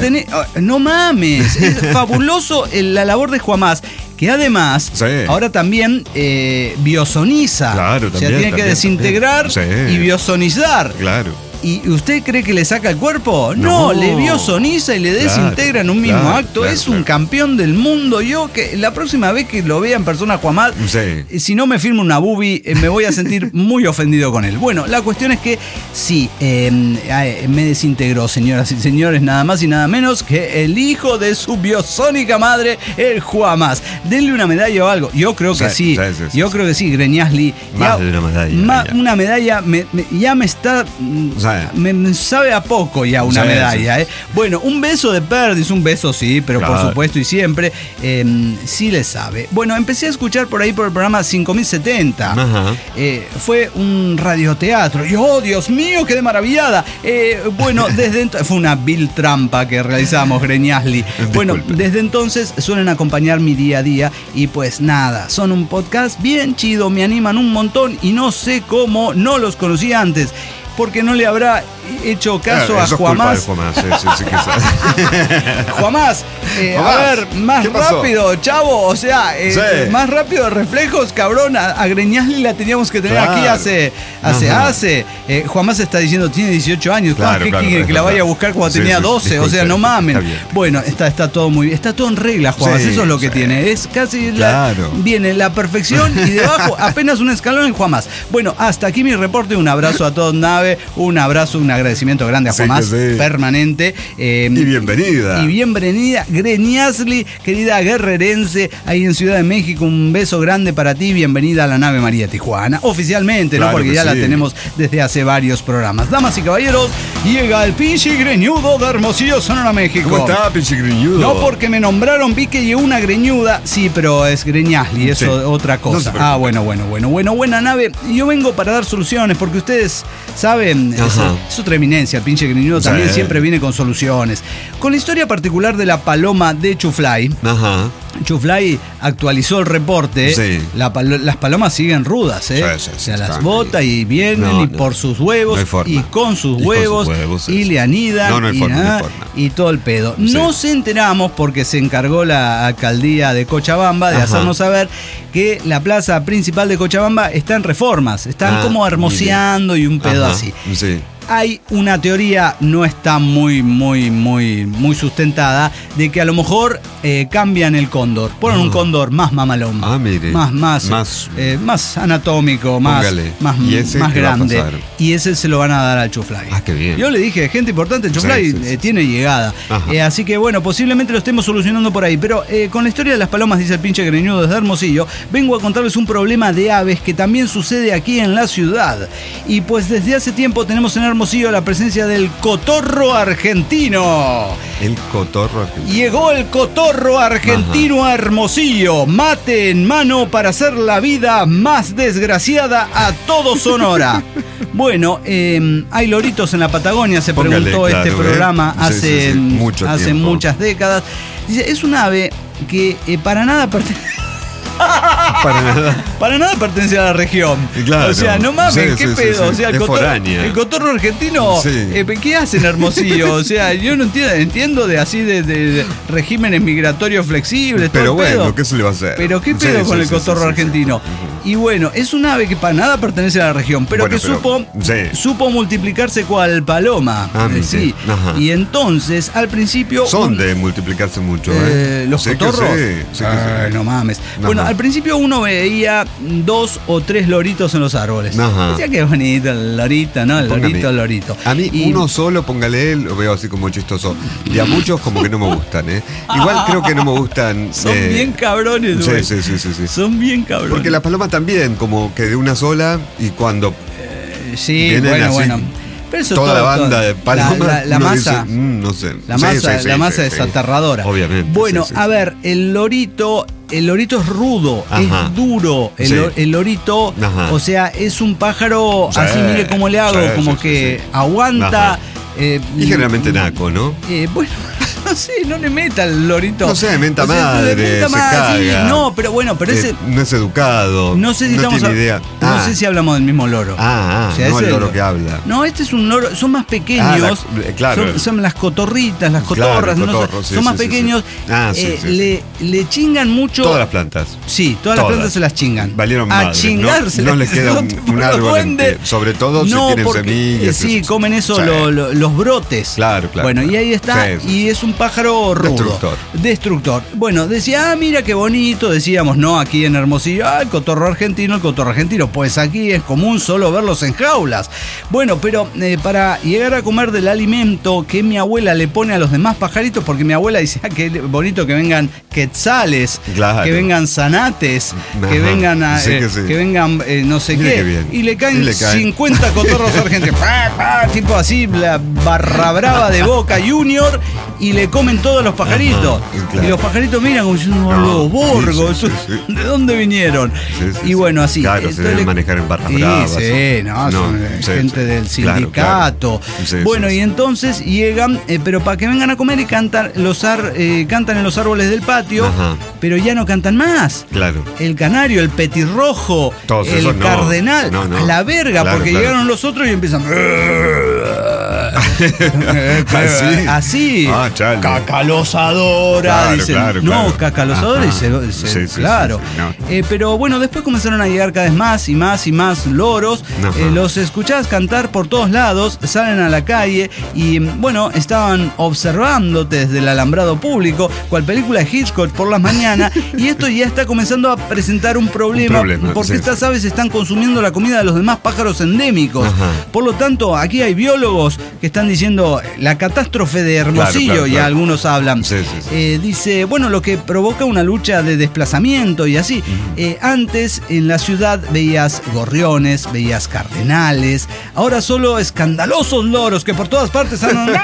[SPEAKER 8] no mames. Es fabuloso la labor de Juanmás, que además ahora también biosoniza.
[SPEAKER 3] Claro, también.
[SPEAKER 8] O sea, tiene que desintegrar y biosonizar.
[SPEAKER 3] Claro.
[SPEAKER 8] ¿Y usted cree que le saca el cuerpo? No, le biosoniza y le desintegra en un mismo acto. Es un campeón del mundo. Yo que la próxima vez que lo vea en persona Juanmás, si no me firma una boobie, me voy a sentir muy ofendido con él. Bueno, la cuestión es que sí, me desintegró, señoras y señores, nada más y nada menos que el hijo de su biosónica madre, el Juanmás. Denle una medalla o algo. Yo creo que sí. Yo creo que sí, Greñasli.
[SPEAKER 3] Más de una medalla.
[SPEAKER 8] Una medalla ya me está... Me sabe a poco ya una medalla. Bueno, un beso de Perdis, un beso sí, pero por supuesto y siempre sí le sabe. Bueno, empecé a escuchar por ahí por el programa 5070. Fue un radioteatro. Y oh, Dios mío, quedé maravillada. Bueno, fue una vil trampa que realizamos, Greñasli. Bueno, desde entonces suelen acompañar mi día a día y pues nada, son un podcast bien chido, me animan un montón y no sé cómo no los conocí antes. Porque no le habrá hecho caso a Juanmás. Juanmás, a ver, más rápido, chavo. O sea, más rápido de reflejos, cabrón. A Greñasli la teníamos que tener aquí hace. Juanmás está diciendo, tiene 18 años. ¿Qué quiere que la vaya a buscar cuando tenía 12? O sea, no mamen. Bueno, está todo muy bien. Está todo en regla, Juanmás. Eso es lo que tiene. Es casi viene la perfección y debajo apenas un escalón en Juanmás. Bueno, hasta aquí mi reporte. Un abrazo a todos, Nave. Un abrazo, un agradecimiento grande a Juanmás, permanente. Y
[SPEAKER 3] bienvenida.
[SPEAKER 8] Y bienvenida, Greñasli, querida guerrerense, ahí en Ciudad de México. Un beso grande para ti. Bienvenida a la nave María Tijuana. Oficialmente, ¿no? Porque ya la tenemos desde hace varios programas. Damas y caballeros, llega el pinche greñudo de Hermosillo, Sonora, México.
[SPEAKER 3] ¿Cómo está, pinche greñudo?
[SPEAKER 8] No, porque me nombraron, vi que llegó una greñuda. Sí, pero es Greñasli, es otra cosa. Bueno, buena nave. Yo vengo para dar soluciones, porque ustedes saben, es otra eminencia, el pinche greñudo también siempre viene con soluciones. Con la historia particular de la paloma de Chuflay. Chuflay actualizó el reporte. Las palomas siguen rudas, o sea, las bota y vienen por sus huevos y con sus huevos y le anidan y todo el pedo. No se enteramos porque se encargó la alcaldía de Cochabamba de hacernos saber que la plaza principal de Cochabamba está en reformas, están como hermoseando y un pedo así. Hay una teoría, no está muy sustentada, de que a lo mejor cambian el cóndor. Ponen un cóndor más mamalón. Más anatómico, más grande. Y ese se lo van a dar al Chuflay.
[SPEAKER 3] Qué bien.
[SPEAKER 8] Yo le dije, gente importante, el Chuflay tiene llegada. Así que bueno, posiblemente lo estemos solucionando por ahí. Pero con la historia de las palomas, dice el pinche greñudo desde Hermosillo, vengo a contarles un problema de aves que también sucede aquí en la ciudad. Y pues desde hace tiempo tenemos en Hermosillo la presencia del cotorro argentino.
[SPEAKER 3] El cotorro argentino.
[SPEAKER 8] Llegó el cotorro argentino a Hermosillo, mate en mano para hacer la vida más desgraciada a todo Sonora. Bueno, hay loritos en la Patagonia, se preguntó este programa hace muchas décadas. Dice, es un ave que para nada pertenece... Para nada pertenece a la región.
[SPEAKER 3] Claro.
[SPEAKER 8] O sea, no mames,
[SPEAKER 3] Sí,
[SPEAKER 8] ¿qué
[SPEAKER 3] sí,
[SPEAKER 8] pedo?
[SPEAKER 3] sí, sí.
[SPEAKER 8] O sea,
[SPEAKER 3] Es foránea.
[SPEAKER 8] el cotorro argentino,
[SPEAKER 3] Sí.
[SPEAKER 8] ¿qué hace en Hermosillo? O sea, yo no entiendo de regímenes migratorios flexibles,
[SPEAKER 3] Pero
[SPEAKER 8] todo el pedo.
[SPEAKER 3] bueno, ¿qué se le va a hacer?
[SPEAKER 8] Pero qué
[SPEAKER 3] Sí,
[SPEAKER 8] pedo
[SPEAKER 3] sí,
[SPEAKER 8] con el
[SPEAKER 3] sí,
[SPEAKER 8] cotorro
[SPEAKER 3] sí, sí,
[SPEAKER 8] argentino.
[SPEAKER 3] sí.
[SPEAKER 8] Y bueno, es un ave que para nada pertenece a la región, pero
[SPEAKER 3] Bueno,
[SPEAKER 8] que
[SPEAKER 3] pero-
[SPEAKER 8] supo multiplicarse cual paloma.
[SPEAKER 3] mire.
[SPEAKER 8] Sí.
[SPEAKER 3] Ajá.
[SPEAKER 8] Y entonces, al principio.
[SPEAKER 3] Son de multiplicarse mucho,
[SPEAKER 8] ¿Los
[SPEAKER 3] Sé que
[SPEAKER 8] cotorros?
[SPEAKER 3] sí,
[SPEAKER 8] Ay, no mames.
[SPEAKER 3] Ajá.
[SPEAKER 8] Bueno, al principio uno veía 2 o 3 loritos en los árboles.
[SPEAKER 3] Ajá.
[SPEAKER 8] Decía que bonito el lorito, ¿no? El
[SPEAKER 3] Póngame.
[SPEAKER 8] lorito.
[SPEAKER 3] A mí
[SPEAKER 8] Y-
[SPEAKER 3] uno solo, póngale, lo veo así como chistoso. Y a muchos como que no me gustan, Igual creo que no me gustan.
[SPEAKER 8] Son bien cabrones, güey.
[SPEAKER 3] Sí.
[SPEAKER 8] Son bien cabrones.
[SPEAKER 3] Porque las palomas también, como que de una sola, y cuando
[SPEAKER 8] Sí,
[SPEAKER 3] vienen así,
[SPEAKER 8] bueno. Pero eso
[SPEAKER 3] toda
[SPEAKER 8] todo-
[SPEAKER 3] la banda
[SPEAKER 8] todo-
[SPEAKER 3] de palomas,
[SPEAKER 8] La
[SPEAKER 3] uno
[SPEAKER 8] masa.
[SPEAKER 3] dice, no sé.
[SPEAKER 8] La
[SPEAKER 3] Sí,
[SPEAKER 8] masa,
[SPEAKER 3] sí,
[SPEAKER 8] la
[SPEAKER 3] sí,
[SPEAKER 8] masa
[SPEAKER 3] sí,
[SPEAKER 8] es
[SPEAKER 3] sí.
[SPEAKER 8] aterradora.
[SPEAKER 3] Obviamente.
[SPEAKER 8] Bueno,
[SPEAKER 3] sí,
[SPEAKER 8] a
[SPEAKER 3] sí.
[SPEAKER 8] ver, el lorito es rudo,
[SPEAKER 3] Ajá.
[SPEAKER 8] es duro.
[SPEAKER 3] Sí.
[SPEAKER 8] El lorito,
[SPEAKER 3] Ajá.
[SPEAKER 8] o sea, es un pájaro,
[SPEAKER 3] Sí,
[SPEAKER 8] así mire cómo le hago,
[SPEAKER 3] sí,
[SPEAKER 8] como
[SPEAKER 3] sí,
[SPEAKER 8] que
[SPEAKER 3] sí.
[SPEAKER 8] aguanta.
[SPEAKER 3] Ajá. Y generalmente naco, ¿no?
[SPEAKER 8] Bueno, no sé, no le meta el lorito.
[SPEAKER 3] No sé, menta
[SPEAKER 8] O sea,
[SPEAKER 3] madre,
[SPEAKER 8] le menta
[SPEAKER 3] se
[SPEAKER 8] madre, sí.
[SPEAKER 3] caga.
[SPEAKER 8] No, pero bueno, pero ese.
[SPEAKER 3] No es educado.
[SPEAKER 8] No sé si estamos
[SPEAKER 3] tiene idea.
[SPEAKER 8] No sé si hablamos del mismo loro.
[SPEAKER 3] No
[SPEAKER 8] ese
[SPEAKER 3] el
[SPEAKER 8] es
[SPEAKER 3] loro que habla.
[SPEAKER 8] No, este es un loro, son más pequeños.
[SPEAKER 3] claro.
[SPEAKER 8] Son las cotorritas, las cotorras,
[SPEAKER 3] Claro,
[SPEAKER 8] no sé,
[SPEAKER 3] cotorro, sí,
[SPEAKER 8] son más
[SPEAKER 3] sí, sí,
[SPEAKER 8] pequeños.
[SPEAKER 3] sí. Sí.
[SPEAKER 8] Le chingan mucho.
[SPEAKER 3] Todas las plantas.
[SPEAKER 8] Sí, todas las plantas se las chingan.
[SPEAKER 3] Valieron
[SPEAKER 8] A
[SPEAKER 3] madre,
[SPEAKER 8] chingarse.
[SPEAKER 3] No les queda un árbol en pie. Sobre todo si tienen
[SPEAKER 8] porque,
[SPEAKER 3] semillas.
[SPEAKER 8] sí, comen eso,
[SPEAKER 3] Sí.
[SPEAKER 8] los brotes.
[SPEAKER 3] Claro.
[SPEAKER 8] Bueno, y ahí está,
[SPEAKER 3] Sí, sí,
[SPEAKER 8] y es un pájaro rudo. Destructor. Bueno, decía, mira qué bonito, decíamos, ¿no? Aquí en Hermosillo, el cotorro argentino. Pues aquí es común solo verlos en jaulas. Bueno, pero para llegar a comer del alimento que mi abuela le pone a los demás pajaritos, porque mi abuela dice, qué bonito que vengan quetzales,
[SPEAKER 3] Claro.
[SPEAKER 8] que vengan zanates,
[SPEAKER 3] Ajá,
[SPEAKER 8] que vengan,
[SPEAKER 3] sí que sí.
[SPEAKER 8] que vengan no sé
[SPEAKER 3] Mire
[SPEAKER 8] qué.
[SPEAKER 3] qué bien.
[SPEAKER 8] Y le caen
[SPEAKER 3] Y le caen.
[SPEAKER 8] 50 cotorros argentinos. Tipo así, la barra brava de Boca Junior, y le comen todos los pajaritos.
[SPEAKER 3] Ajá, claro.
[SPEAKER 8] Y los pajaritos miran como diciendo, los borgos,
[SPEAKER 3] sí, sí.
[SPEAKER 8] ¿de dónde vinieron?
[SPEAKER 3] Sí, sí,
[SPEAKER 8] Y bueno, así.
[SPEAKER 3] Claro, se
[SPEAKER 8] Entonces
[SPEAKER 3] deben
[SPEAKER 8] le-
[SPEAKER 3] manejar en barras
[SPEAKER 8] Sí,
[SPEAKER 3] bravas.
[SPEAKER 8] sí, no, son
[SPEAKER 3] sí,
[SPEAKER 8] gente
[SPEAKER 3] sí.
[SPEAKER 8] del
[SPEAKER 3] Claro,
[SPEAKER 8] sindicato.
[SPEAKER 3] claro. Sí,
[SPEAKER 8] Bueno,
[SPEAKER 3] sí,
[SPEAKER 8] y
[SPEAKER 3] sí.
[SPEAKER 8] entonces llegan, pero para que vengan a comer y cantan cantan en los árboles del patio,
[SPEAKER 3] Ajá.
[SPEAKER 8] pero ya no cantan más.
[SPEAKER 3] Claro.
[SPEAKER 8] El canario, el petirrojo,
[SPEAKER 3] Todos
[SPEAKER 8] el
[SPEAKER 3] esos no.
[SPEAKER 8] cardenal,
[SPEAKER 3] No, no.
[SPEAKER 8] a la verga,
[SPEAKER 3] Claro,
[SPEAKER 8] porque
[SPEAKER 3] claro.
[SPEAKER 8] llegaron los otros y empiezan.
[SPEAKER 3] ¿Así?
[SPEAKER 8] Así.
[SPEAKER 3] Ah, chale.
[SPEAKER 8] Cacalosadora,
[SPEAKER 3] Claro,
[SPEAKER 8] dicen.
[SPEAKER 3] claro,
[SPEAKER 8] no,
[SPEAKER 3] claro.
[SPEAKER 8] cacalosadora,
[SPEAKER 3] Ajá.
[SPEAKER 8] y
[SPEAKER 3] Sí, sí,
[SPEAKER 8] claro.
[SPEAKER 3] sí, sí, no.
[SPEAKER 8] Pero bueno, después comenzaron a llegar cada vez más y más y más loros.
[SPEAKER 3] Ajá.
[SPEAKER 8] Los escuchabas cantar por todos lados, salen a la calle y bueno, estaban observándote desde el alambrado público, cual película de Hitchcock por las mañanas, y esto ya está comenzando a presentar un problema, porque
[SPEAKER 3] sí,
[SPEAKER 8] estas
[SPEAKER 3] sí.
[SPEAKER 8] aves están consumiendo la comida de los demás pájaros endémicos.
[SPEAKER 3] Ajá.
[SPEAKER 8] Por lo tanto, aquí hay biólogos que están diciendo la catástrofe de Hermosillo,
[SPEAKER 3] Claro,
[SPEAKER 8] y
[SPEAKER 3] claro.
[SPEAKER 8] algunos hablan.
[SPEAKER 3] Sí, sí, sí.
[SPEAKER 8] Dice, bueno, lo que provoca una lucha de desplazamiento y así. Antes en la ciudad veías gorriones, veías cardenales, ahora solo escandalosos loros que por todas partes andan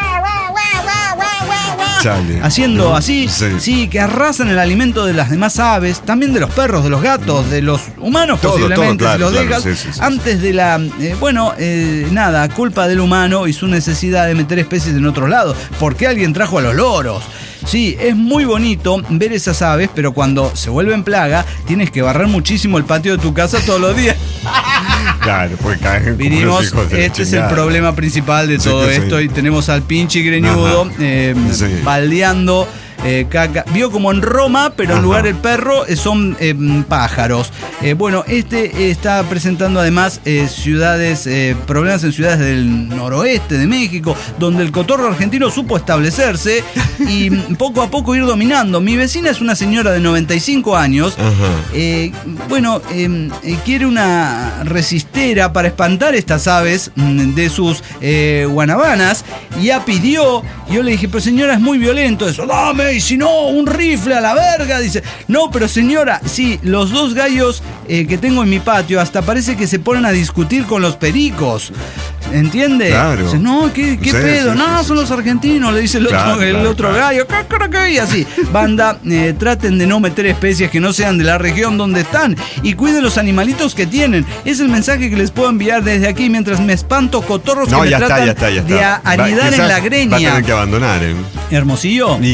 [SPEAKER 3] Chale.
[SPEAKER 8] haciendo
[SPEAKER 3] ¿No?
[SPEAKER 8] así,
[SPEAKER 3] Sí.
[SPEAKER 8] sí, que arrasan el alimento de las demás aves, también de los perros, de los gatos, de los humanos
[SPEAKER 3] Todo,
[SPEAKER 8] posiblemente,
[SPEAKER 3] todo,
[SPEAKER 8] si los
[SPEAKER 3] claro,
[SPEAKER 8] dejas
[SPEAKER 3] sí, sí, sí,
[SPEAKER 8] antes de la, nada, culpa del humano y su necesidad de meter especies en otros lados, porque alguien trajo a los loros. Sí, es muy bonito ver esas aves, pero cuando se vuelven plaga, tienes que barrer muchísimo el patio de tu casa todos los días.
[SPEAKER 3] Claro, porque caen como
[SPEAKER 8] Vinimos,
[SPEAKER 3] unos hijos de la
[SPEAKER 8] este es el
[SPEAKER 3] chingada.
[SPEAKER 8] problema principal de
[SPEAKER 3] Sí
[SPEAKER 8] todo
[SPEAKER 3] que sí.
[SPEAKER 8] esto, y tenemos al pinche greñudo
[SPEAKER 3] Ajá. Sí.
[SPEAKER 8] baldeando caca. Vio como en Roma, pero en
[SPEAKER 3] Ajá.
[SPEAKER 8] lugar del perro son pájaros. Bueno, este está presentando además problemas en ciudades del noroeste de México, donde el cotorro argentino supo establecerse y poco a poco ir dominando. Mi vecina es una señora de 95 años.
[SPEAKER 3] Ajá.
[SPEAKER 8] Quiere una resistera para espantar estas aves de sus guanabanas, y ya pidió. Yo le dije, pero señora, es muy violento eso. Dame, y si no, un rifle a la verga. Dice, no, pero señora, sí, los dos gallos que tengo en mi patio hasta parece que se ponen a discutir con los pericos. ¿Entiende?
[SPEAKER 3] Claro.
[SPEAKER 8] Dice, no, ¿qué
[SPEAKER 3] Sí,
[SPEAKER 8] pedo?
[SPEAKER 3] sí,
[SPEAKER 8] no,
[SPEAKER 3] sí,
[SPEAKER 8] son
[SPEAKER 3] sí.
[SPEAKER 8] los argentinos, le dice el otro,
[SPEAKER 3] Claro,
[SPEAKER 8] el
[SPEAKER 3] claro,
[SPEAKER 8] otro
[SPEAKER 3] claro.
[SPEAKER 8] gallo. Y así. Banda, traten de no meter especies que no sean de la región donde están y cuiden los animalitos que tienen. Es el mensaje que les puedo enviar desde aquí mientras me espanto cotorros
[SPEAKER 3] No,
[SPEAKER 8] que me
[SPEAKER 3] ya está,
[SPEAKER 8] tratan
[SPEAKER 3] ya está.
[SPEAKER 8] de anidar en
[SPEAKER 3] Quizás
[SPEAKER 8] la
[SPEAKER 3] Va a
[SPEAKER 8] greña.
[SPEAKER 3] tener que abandonar,
[SPEAKER 8] Hermosillo.
[SPEAKER 3] Y me parece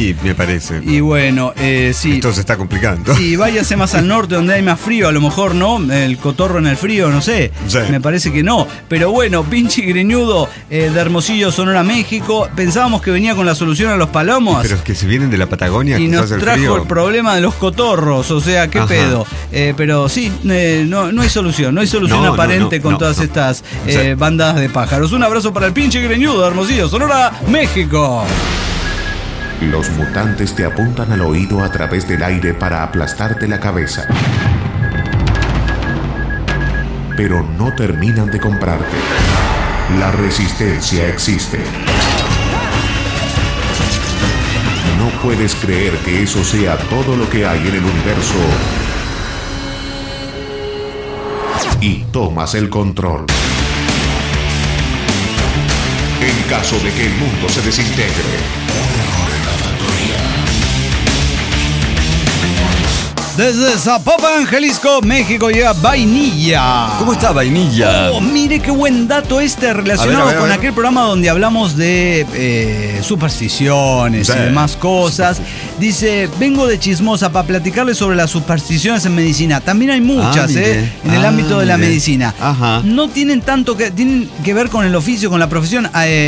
[SPEAKER 3] parece.
[SPEAKER 8] Y bueno, sí.
[SPEAKER 3] Esto se está complicando.
[SPEAKER 8] Sí, váyase más al norte donde hay más frío, a lo mejor no, el cotorro en el frío, no sé,
[SPEAKER 3] Sí.
[SPEAKER 8] Me parece que no. Pero bueno, pinche greñudo de Hermosillo, Sonora, México, pensábamos que venía con la solución a los palomos.
[SPEAKER 3] Pero es que si vienen de la Patagonia,
[SPEAKER 8] Y nos
[SPEAKER 3] quizás el
[SPEAKER 8] trajo
[SPEAKER 3] frío.
[SPEAKER 8] el problema de los cotorros, o sea, qué
[SPEAKER 3] Ajá.
[SPEAKER 8] pedo. Pero sí, no hay solución, no hay solución
[SPEAKER 3] No,
[SPEAKER 8] aparente con todas estas
[SPEAKER 3] Sí.
[SPEAKER 8] bandadas de pájaros. Un abrazo para el pinche greñudo de Hermosillo, Sonora, México.
[SPEAKER 6] Los mutantes te apuntan al oído a través del aire para aplastarte la cabeza. Pero no terminan de comprarte. La resistencia existe. No puedes creer que eso sea todo lo que hay en el universo. Y tomas el control. En caso de que el mundo se desintegre.
[SPEAKER 8] Desde Zapopan, Jalisco, México, llega Vainilla.
[SPEAKER 3] ¿Cómo está, Vainilla?
[SPEAKER 8] Oh, mire qué buen dato relacionado
[SPEAKER 3] A ver.
[SPEAKER 8] con aquel programa donde hablamos de supersticiones
[SPEAKER 3] Sí.
[SPEAKER 8] y demás cosas. Dice, vengo de Chismosa para platicarles sobre las supersticiones en medicina. También hay muchas,
[SPEAKER 3] mire.
[SPEAKER 8] en el ámbito de la
[SPEAKER 3] Mire.
[SPEAKER 8] medicina.
[SPEAKER 3] Ajá.
[SPEAKER 8] No tienen tienen que ver con el oficio, con la profesión.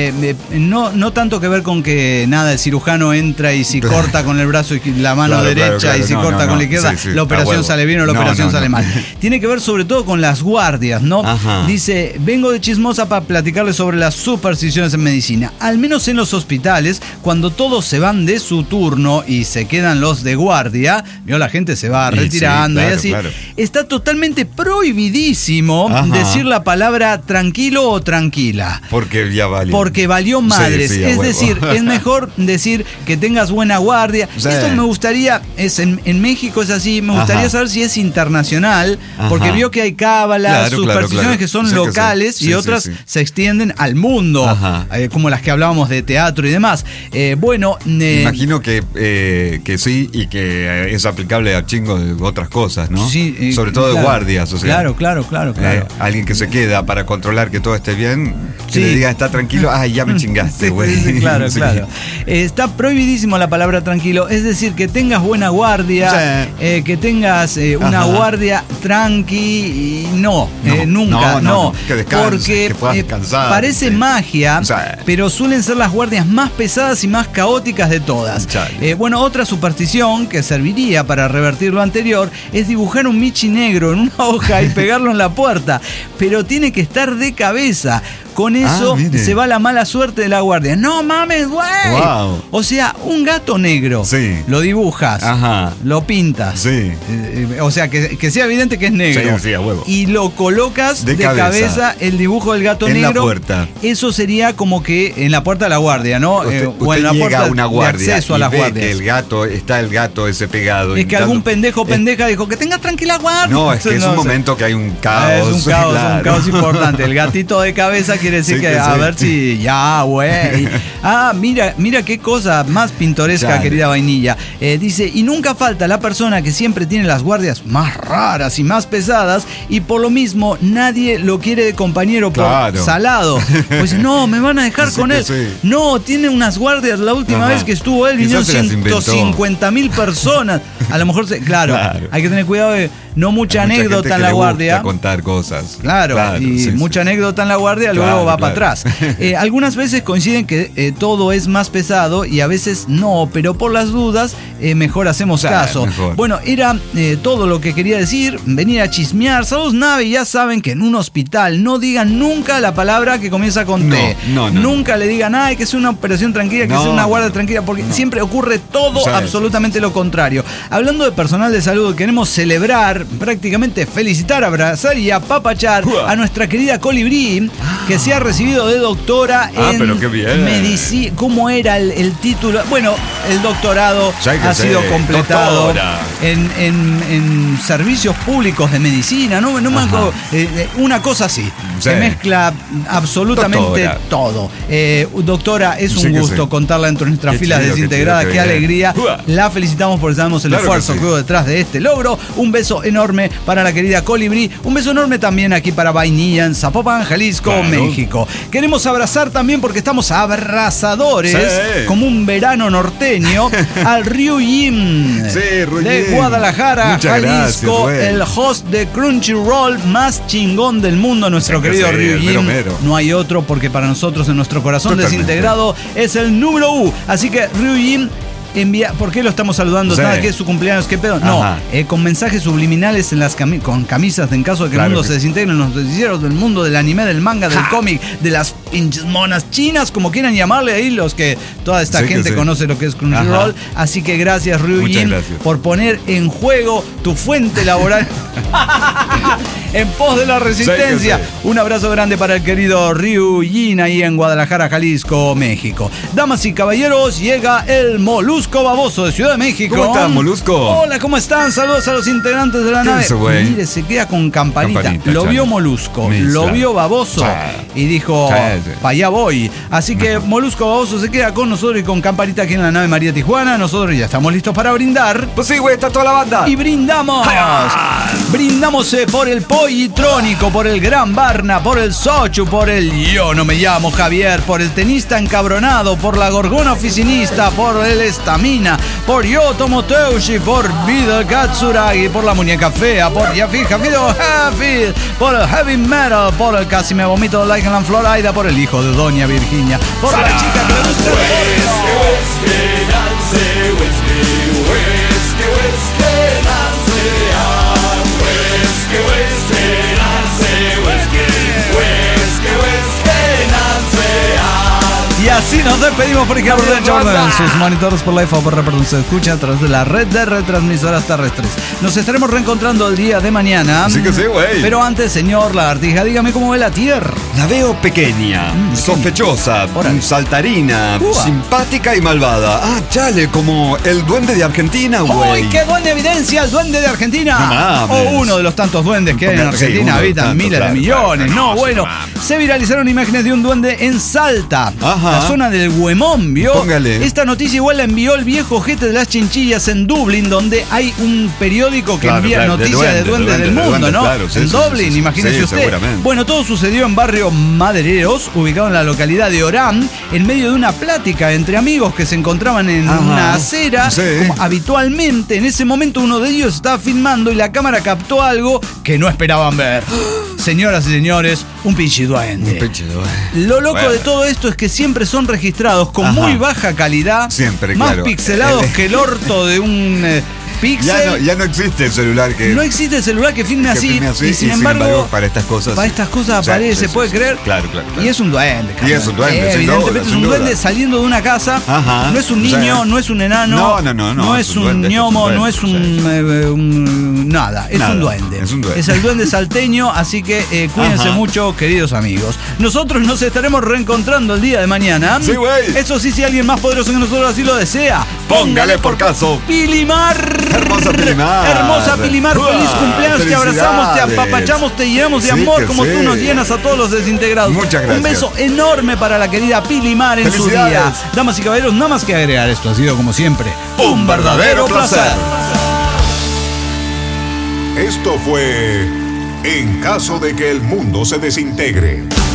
[SPEAKER 8] No tanto que ver con que nada, el cirujano entra y si corta con el brazo y la mano
[SPEAKER 3] Claro,
[SPEAKER 8] derecha
[SPEAKER 3] claro,
[SPEAKER 8] y si
[SPEAKER 3] no,
[SPEAKER 8] corta
[SPEAKER 3] no,
[SPEAKER 8] con
[SPEAKER 3] no.
[SPEAKER 8] la izquierda,
[SPEAKER 3] Sí,
[SPEAKER 8] la
[SPEAKER 3] a
[SPEAKER 8] operación
[SPEAKER 3] huevo.
[SPEAKER 8] sale bien o la
[SPEAKER 3] No,
[SPEAKER 8] operación
[SPEAKER 3] no,
[SPEAKER 8] sale
[SPEAKER 3] no.
[SPEAKER 8] mal. Tiene que ver sobre todo con las guardias, ¿no?
[SPEAKER 3] Ajá.
[SPEAKER 8] Dice, vengo de Chismosa para platicarles sobre las supersticiones en medicina. Al menos en los hospitales, cuando todos se van de su turno y se quedan los de guardia, vio, la gente se va
[SPEAKER 3] Y sí,
[SPEAKER 8] retirando
[SPEAKER 3] claro,
[SPEAKER 8] y así,
[SPEAKER 3] claro.
[SPEAKER 8] está totalmente prohibidísimo
[SPEAKER 3] Ajá.
[SPEAKER 8] decir la palabra tranquilo o tranquila.
[SPEAKER 3] Porque ya valió.
[SPEAKER 8] Porque valió madres.
[SPEAKER 3] Sí, a
[SPEAKER 8] es
[SPEAKER 3] huevo.
[SPEAKER 8] decir, es mejor decir que tengas buena guardia.
[SPEAKER 3] Sí.
[SPEAKER 8] Esto me gustaría, en México es así, me gustaría
[SPEAKER 3] Ajá.
[SPEAKER 8] saber si es internacional,
[SPEAKER 3] Ajá.
[SPEAKER 8] porque vio que hay cábalas,
[SPEAKER 3] Claro,
[SPEAKER 8] supersticiones
[SPEAKER 3] claro.
[SPEAKER 8] que son
[SPEAKER 3] Sí, que sí.
[SPEAKER 8] locales y
[SPEAKER 3] Sí,
[SPEAKER 8] otras
[SPEAKER 3] sí, sí.
[SPEAKER 8] se extienden al mundo,
[SPEAKER 3] Ajá.
[SPEAKER 8] como las que hablábamos de teatro y demás.
[SPEAKER 3] Imagino que sí y que es aplicable a chingos de otras cosas, ¿no?
[SPEAKER 8] Sí,
[SPEAKER 3] sobre todo de
[SPEAKER 8] claro.
[SPEAKER 3] guardias, o sea.
[SPEAKER 8] Claro.
[SPEAKER 3] Alguien que se queda para controlar que todo esté bien, que
[SPEAKER 8] Sí.
[SPEAKER 3] le diga, está tranquilo, ay, ya me chingaste,
[SPEAKER 8] Sí,
[SPEAKER 3] güey.
[SPEAKER 8] sí, claro,
[SPEAKER 3] Sí.
[SPEAKER 8] claro. Está prohibidísimo la palabra tranquilo, es decir, que tengas buena guardia, que tengas una
[SPEAKER 3] Ajá.
[SPEAKER 8] guardia tranqui y nunca,
[SPEAKER 3] no, que descanses,
[SPEAKER 8] porque
[SPEAKER 3] que puedas descansar,
[SPEAKER 8] parece
[SPEAKER 3] sí.
[SPEAKER 8] magia,
[SPEAKER 3] Sí.
[SPEAKER 8] pero suelen ser las guardias más pesadas y más caóticas de todas.
[SPEAKER 3] Chale.
[SPEAKER 8] Otra superstición que serviría para revertir lo anterior es dibujar un michi negro en una hoja y pegarlo en la puerta, pero tiene que estar de cabeza. Con eso
[SPEAKER 3] mire.
[SPEAKER 8] se va la mala suerte de la guardia. ¡No mames, güey!
[SPEAKER 3] Wow.
[SPEAKER 8] O sea, un gato negro.
[SPEAKER 3] Sí.
[SPEAKER 8] Lo dibujas.
[SPEAKER 3] Ajá.
[SPEAKER 8] Lo pintas.
[SPEAKER 3] Sí.
[SPEAKER 8] O sea, que sea evidente que es negro.
[SPEAKER 3] Sí, a huevo.
[SPEAKER 8] Y lo colocas
[SPEAKER 3] De
[SPEAKER 8] de
[SPEAKER 3] cabeza.
[SPEAKER 8] cabeza el dibujo del gato
[SPEAKER 3] En la
[SPEAKER 8] negro.
[SPEAKER 3] puerta.
[SPEAKER 8] Eso sería como que en la puerta de la guardia, ¿no?
[SPEAKER 3] Usted,
[SPEAKER 8] O en la
[SPEAKER 3] llega
[SPEAKER 8] puerta
[SPEAKER 3] a una guardia
[SPEAKER 8] de acceso a
[SPEAKER 3] y
[SPEAKER 8] las
[SPEAKER 3] ve
[SPEAKER 8] guardias.
[SPEAKER 3] que el gato ese pegado.
[SPEAKER 8] Es que
[SPEAKER 3] imitando-
[SPEAKER 8] algún pendejo o pendeja dijo que tengas tranquila guardia.
[SPEAKER 3] No, es que es
[SPEAKER 8] No
[SPEAKER 3] un
[SPEAKER 8] sé.
[SPEAKER 3] momento que hay un caos.
[SPEAKER 8] Es un caos,
[SPEAKER 3] claro.
[SPEAKER 8] un caos importante. El gatito de cabeza quiere decir
[SPEAKER 3] Sí,
[SPEAKER 8] que
[SPEAKER 3] que
[SPEAKER 8] a
[SPEAKER 3] sí.
[SPEAKER 8] ver si ya, güey. Mira qué cosa más pintoresca,
[SPEAKER 3] Chale.
[SPEAKER 8] querida Vainilla. Dice, y nunca falta la persona que siempre tiene las guardias más raras y más pesadas y por lo mismo nadie lo quiere de compañero
[SPEAKER 3] Claro.
[SPEAKER 8] por salado. Pues no, me van a dejar
[SPEAKER 3] Sí
[SPEAKER 8] con
[SPEAKER 3] que
[SPEAKER 8] él.
[SPEAKER 3] sí.
[SPEAKER 8] No, tiene unas guardias. La última
[SPEAKER 3] Ajá.
[SPEAKER 8] vez que estuvo él vinieron
[SPEAKER 3] Quizás se las inventó.
[SPEAKER 8] 150,000 personas. A lo mejor, claro, hay que tener cuidado de no mucha
[SPEAKER 3] Hay
[SPEAKER 8] anécdota
[SPEAKER 3] gente
[SPEAKER 8] en
[SPEAKER 3] que
[SPEAKER 8] la
[SPEAKER 3] le gusta
[SPEAKER 8] guardia.
[SPEAKER 3] contar cosas.
[SPEAKER 8] Claro, y
[SPEAKER 3] sí,
[SPEAKER 8] mucha
[SPEAKER 3] sí.
[SPEAKER 8] anécdota en la guardia, luego
[SPEAKER 3] Claro,
[SPEAKER 8] va para
[SPEAKER 3] claro.
[SPEAKER 8] atrás. Algunas veces coinciden que todo es más pesado y a veces no, pero por las dudas mejor hacemos
[SPEAKER 3] Claro,
[SPEAKER 8] caso.
[SPEAKER 3] mejor.
[SPEAKER 8] Bueno, era todo lo que quería decir, venir a chismear. Saludos, Navi, ya saben que en un hospital no digan nunca la palabra que comienza con
[SPEAKER 3] No,
[SPEAKER 8] T.
[SPEAKER 3] no.
[SPEAKER 8] Nunca le digan, ay, que sea una operación tranquila, que
[SPEAKER 3] No,
[SPEAKER 8] sea una guardia
[SPEAKER 3] no,
[SPEAKER 8] tranquila, porque
[SPEAKER 3] no.
[SPEAKER 8] siempre ocurre todo
[SPEAKER 3] Sí,
[SPEAKER 8] absolutamente lo contrario. Hablando de personal de salud, queremos celebrar, prácticamente felicitar, abrazar y apapachar a nuestra querida Colibrí, que se ha recibido de doctora en
[SPEAKER 3] pero qué bien.
[SPEAKER 8] medicina. ¿Cómo era el título? Bueno, el doctorado
[SPEAKER 3] Ya hay que
[SPEAKER 8] ha sido
[SPEAKER 3] ser
[SPEAKER 8] completado
[SPEAKER 3] doctora.
[SPEAKER 8] en servicios públicos de medicina, no me
[SPEAKER 3] Ajá.
[SPEAKER 8] acuerdo, una cosa así.
[SPEAKER 3] Sí.
[SPEAKER 8] Se mezcla absolutamente
[SPEAKER 3] Doctora.
[SPEAKER 8] todo. Doctora, es
[SPEAKER 3] Sí
[SPEAKER 8] un
[SPEAKER 3] que
[SPEAKER 8] gusto
[SPEAKER 3] sí.
[SPEAKER 8] contarla dentro de nuestras
[SPEAKER 3] Qué
[SPEAKER 8] filas
[SPEAKER 3] chido, qué
[SPEAKER 8] desintegradas.
[SPEAKER 3] chido,
[SPEAKER 8] Qué
[SPEAKER 3] qué bien.
[SPEAKER 8] alegría.
[SPEAKER 3] Uah.
[SPEAKER 8] La felicitamos porque sabemos el
[SPEAKER 3] Claro que
[SPEAKER 8] esfuerzo
[SPEAKER 3] sí.
[SPEAKER 8] que hubo detrás de este logro. Un beso enorme para la querida Colibrí. Un beso enorme también aquí para Vainilla en Zapopan, Jalisco,
[SPEAKER 3] Claro.
[SPEAKER 8] México. Queremos abrazar también, porque estamos abrazadores, como un verano norteño, al Ryujin de Guadalajara,
[SPEAKER 3] Muchas
[SPEAKER 8] Jalisco,
[SPEAKER 3] gracias,
[SPEAKER 8] el host de Crunchyroll más chingón del mundo, nuestro querido Ryujin.
[SPEAKER 3] Mero.
[SPEAKER 8] No hay otro, porque para nosotros en nuestro corazón
[SPEAKER 3] Totalmente.
[SPEAKER 8] desintegrado es el número uno. Así que Ryujin envía, ¿por qué lo estamos saludando?
[SPEAKER 3] Sí.
[SPEAKER 8] Nada que es su cumpleaños, ¿qué pedo? No, con mensajes subliminales en las con camisas en caso de que el mundo se desintegre, en los noticieros del mundo del anime, del manga, del cómic, de las pinches monas chinas, como quieran llamarle ahí, los que toda esta gente conoce lo que es Crunchyroll. Así que gracias, Ryujin, por poner en juego tu fuente laboral en pos de la resistencia. Un abrazo grande para el querido Ryujin ahí en Guadalajara, Jalisco, México. Damas y caballeros, llega el Molusco Baboso de Ciudad de México.
[SPEAKER 3] ¿Cómo estás, Molusco?
[SPEAKER 8] Hola, ¿cómo están? Saludos a los integrantes de la nave. Mire, se queda con campanita. Lo vio Molusco, lo vio Baboso y dijo, pa' allá voy. Así que Molusco Baboso se queda con nosotros y con campanita aquí en la nave María Tijuana. Nosotros ya estamos listos para brindar.
[SPEAKER 3] Pues sí, güey, está toda la banda.
[SPEAKER 8] Y brindamos. Brindamos por el Pollitrónico, por el Gran Barna, por el Sochu, por el Yo no me llamo Javier, por el tenista encabronado, por la gorgona oficinista, por el Estamina, por Yo Tomoteushi, por Vidal Katsuragi, por la muñeca fea, por Yafija Fido Hafi, por el Heavy Metal, por el Casi me vomito de Lakeland Florida, por el hijo de Doña Virginia, por la chica que le gusta Y así nos despedimos por Ricardo de Jordan. Sus monitores por Life Over Reproduce se escucha a través de la red de retransmisoras terrestres. Nos estaremos reencontrando el día de mañana.
[SPEAKER 3] Así que sí, güey.
[SPEAKER 8] Pero antes, señor Lagartija, dígame cómo ve la Tierra.
[SPEAKER 3] La veo pequeña, sospechosa, saltarina, simpática y malvada. Ah, chale, como el duende de Argentina, güey.
[SPEAKER 8] ¡Uy, qué buena evidencia! El duende de Argentina.
[SPEAKER 3] No mames.
[SPEAKER 8] O uno de los tantos duendes que hay en Argentina. Habitan miles de millones. Se viralizaron imágenes de un duende en Salta. La zona del Huemón, ¿vio?
[SPEAKER 3] Póngale.
[SPEAKER 8] Esta noticia igual la envió el viejo ojete de las chinchillas en Dublín, donde hay un periódico que envía noticias de duendes del mundo, ¿no? En Dublín, imagínese usted. Bueno, todo sucedió en barrio Madereros, ubicado en la localidad de Orán, en medio de una plática entre amigos que se encontraban en una acera. Como habitualmente, en ese momento uno de ellos estaba filmando y la cámara captó algo que no esperaban ver. Señoras y señores, un pinche duende. Lo loco de todo esto es que siempre son registrados con muy baja calidad, más pixelados que el orto de un píxel.
[SPEAKER 3] Ya no existe el celular que...
[SPEAKER 8] No existe el celular que filme así. Y sin embargo,
[SPEAKER 3] para estas cosas
[SPEAKER 8] aparece, ¿puede creer?
[SPEAKER 3] Claro.
[SPEAKER 8] Y es un duende.
[SPEAKER 3] Y es un duende,
[SPEAKER 8] evidentemente es un duende saliendo de una casa. No es un niño, no es un enano. No es un gnomo, no es un nada. Es un duende. Es el duende salteño, así que cuídense mucho, queridos amigos. Nosotros nos estaremos reencontrando el día de mañana.
[SPEAKER 3] Sí, güey.
[SPEAKER 8] Eso sí, si alguien más poderoso que nosotros así lo desea,
[SPEAKER 3] póngale por caso.
[SPEAKER 8] Pilimar.
[SPEAKER 3] Hermosa Pilimar.
[SPEAKER 8] Hermosa Pilimar, feliz cumpleaños. Te abrazamos, te apapachamos, te llenamos de amor como tú nos llenas a todos los desintegrados.
[SPEAKER 3] Muchas gracias.
[SPEAKER 8] Un beso enorme para la querida Pilimar en su día. Damas y caballeros, nada más que agregar, esto ha sido como siempre un verdadero placer.
[SPEAKER 6] Esto fue En caso de que el mundo se desintegre.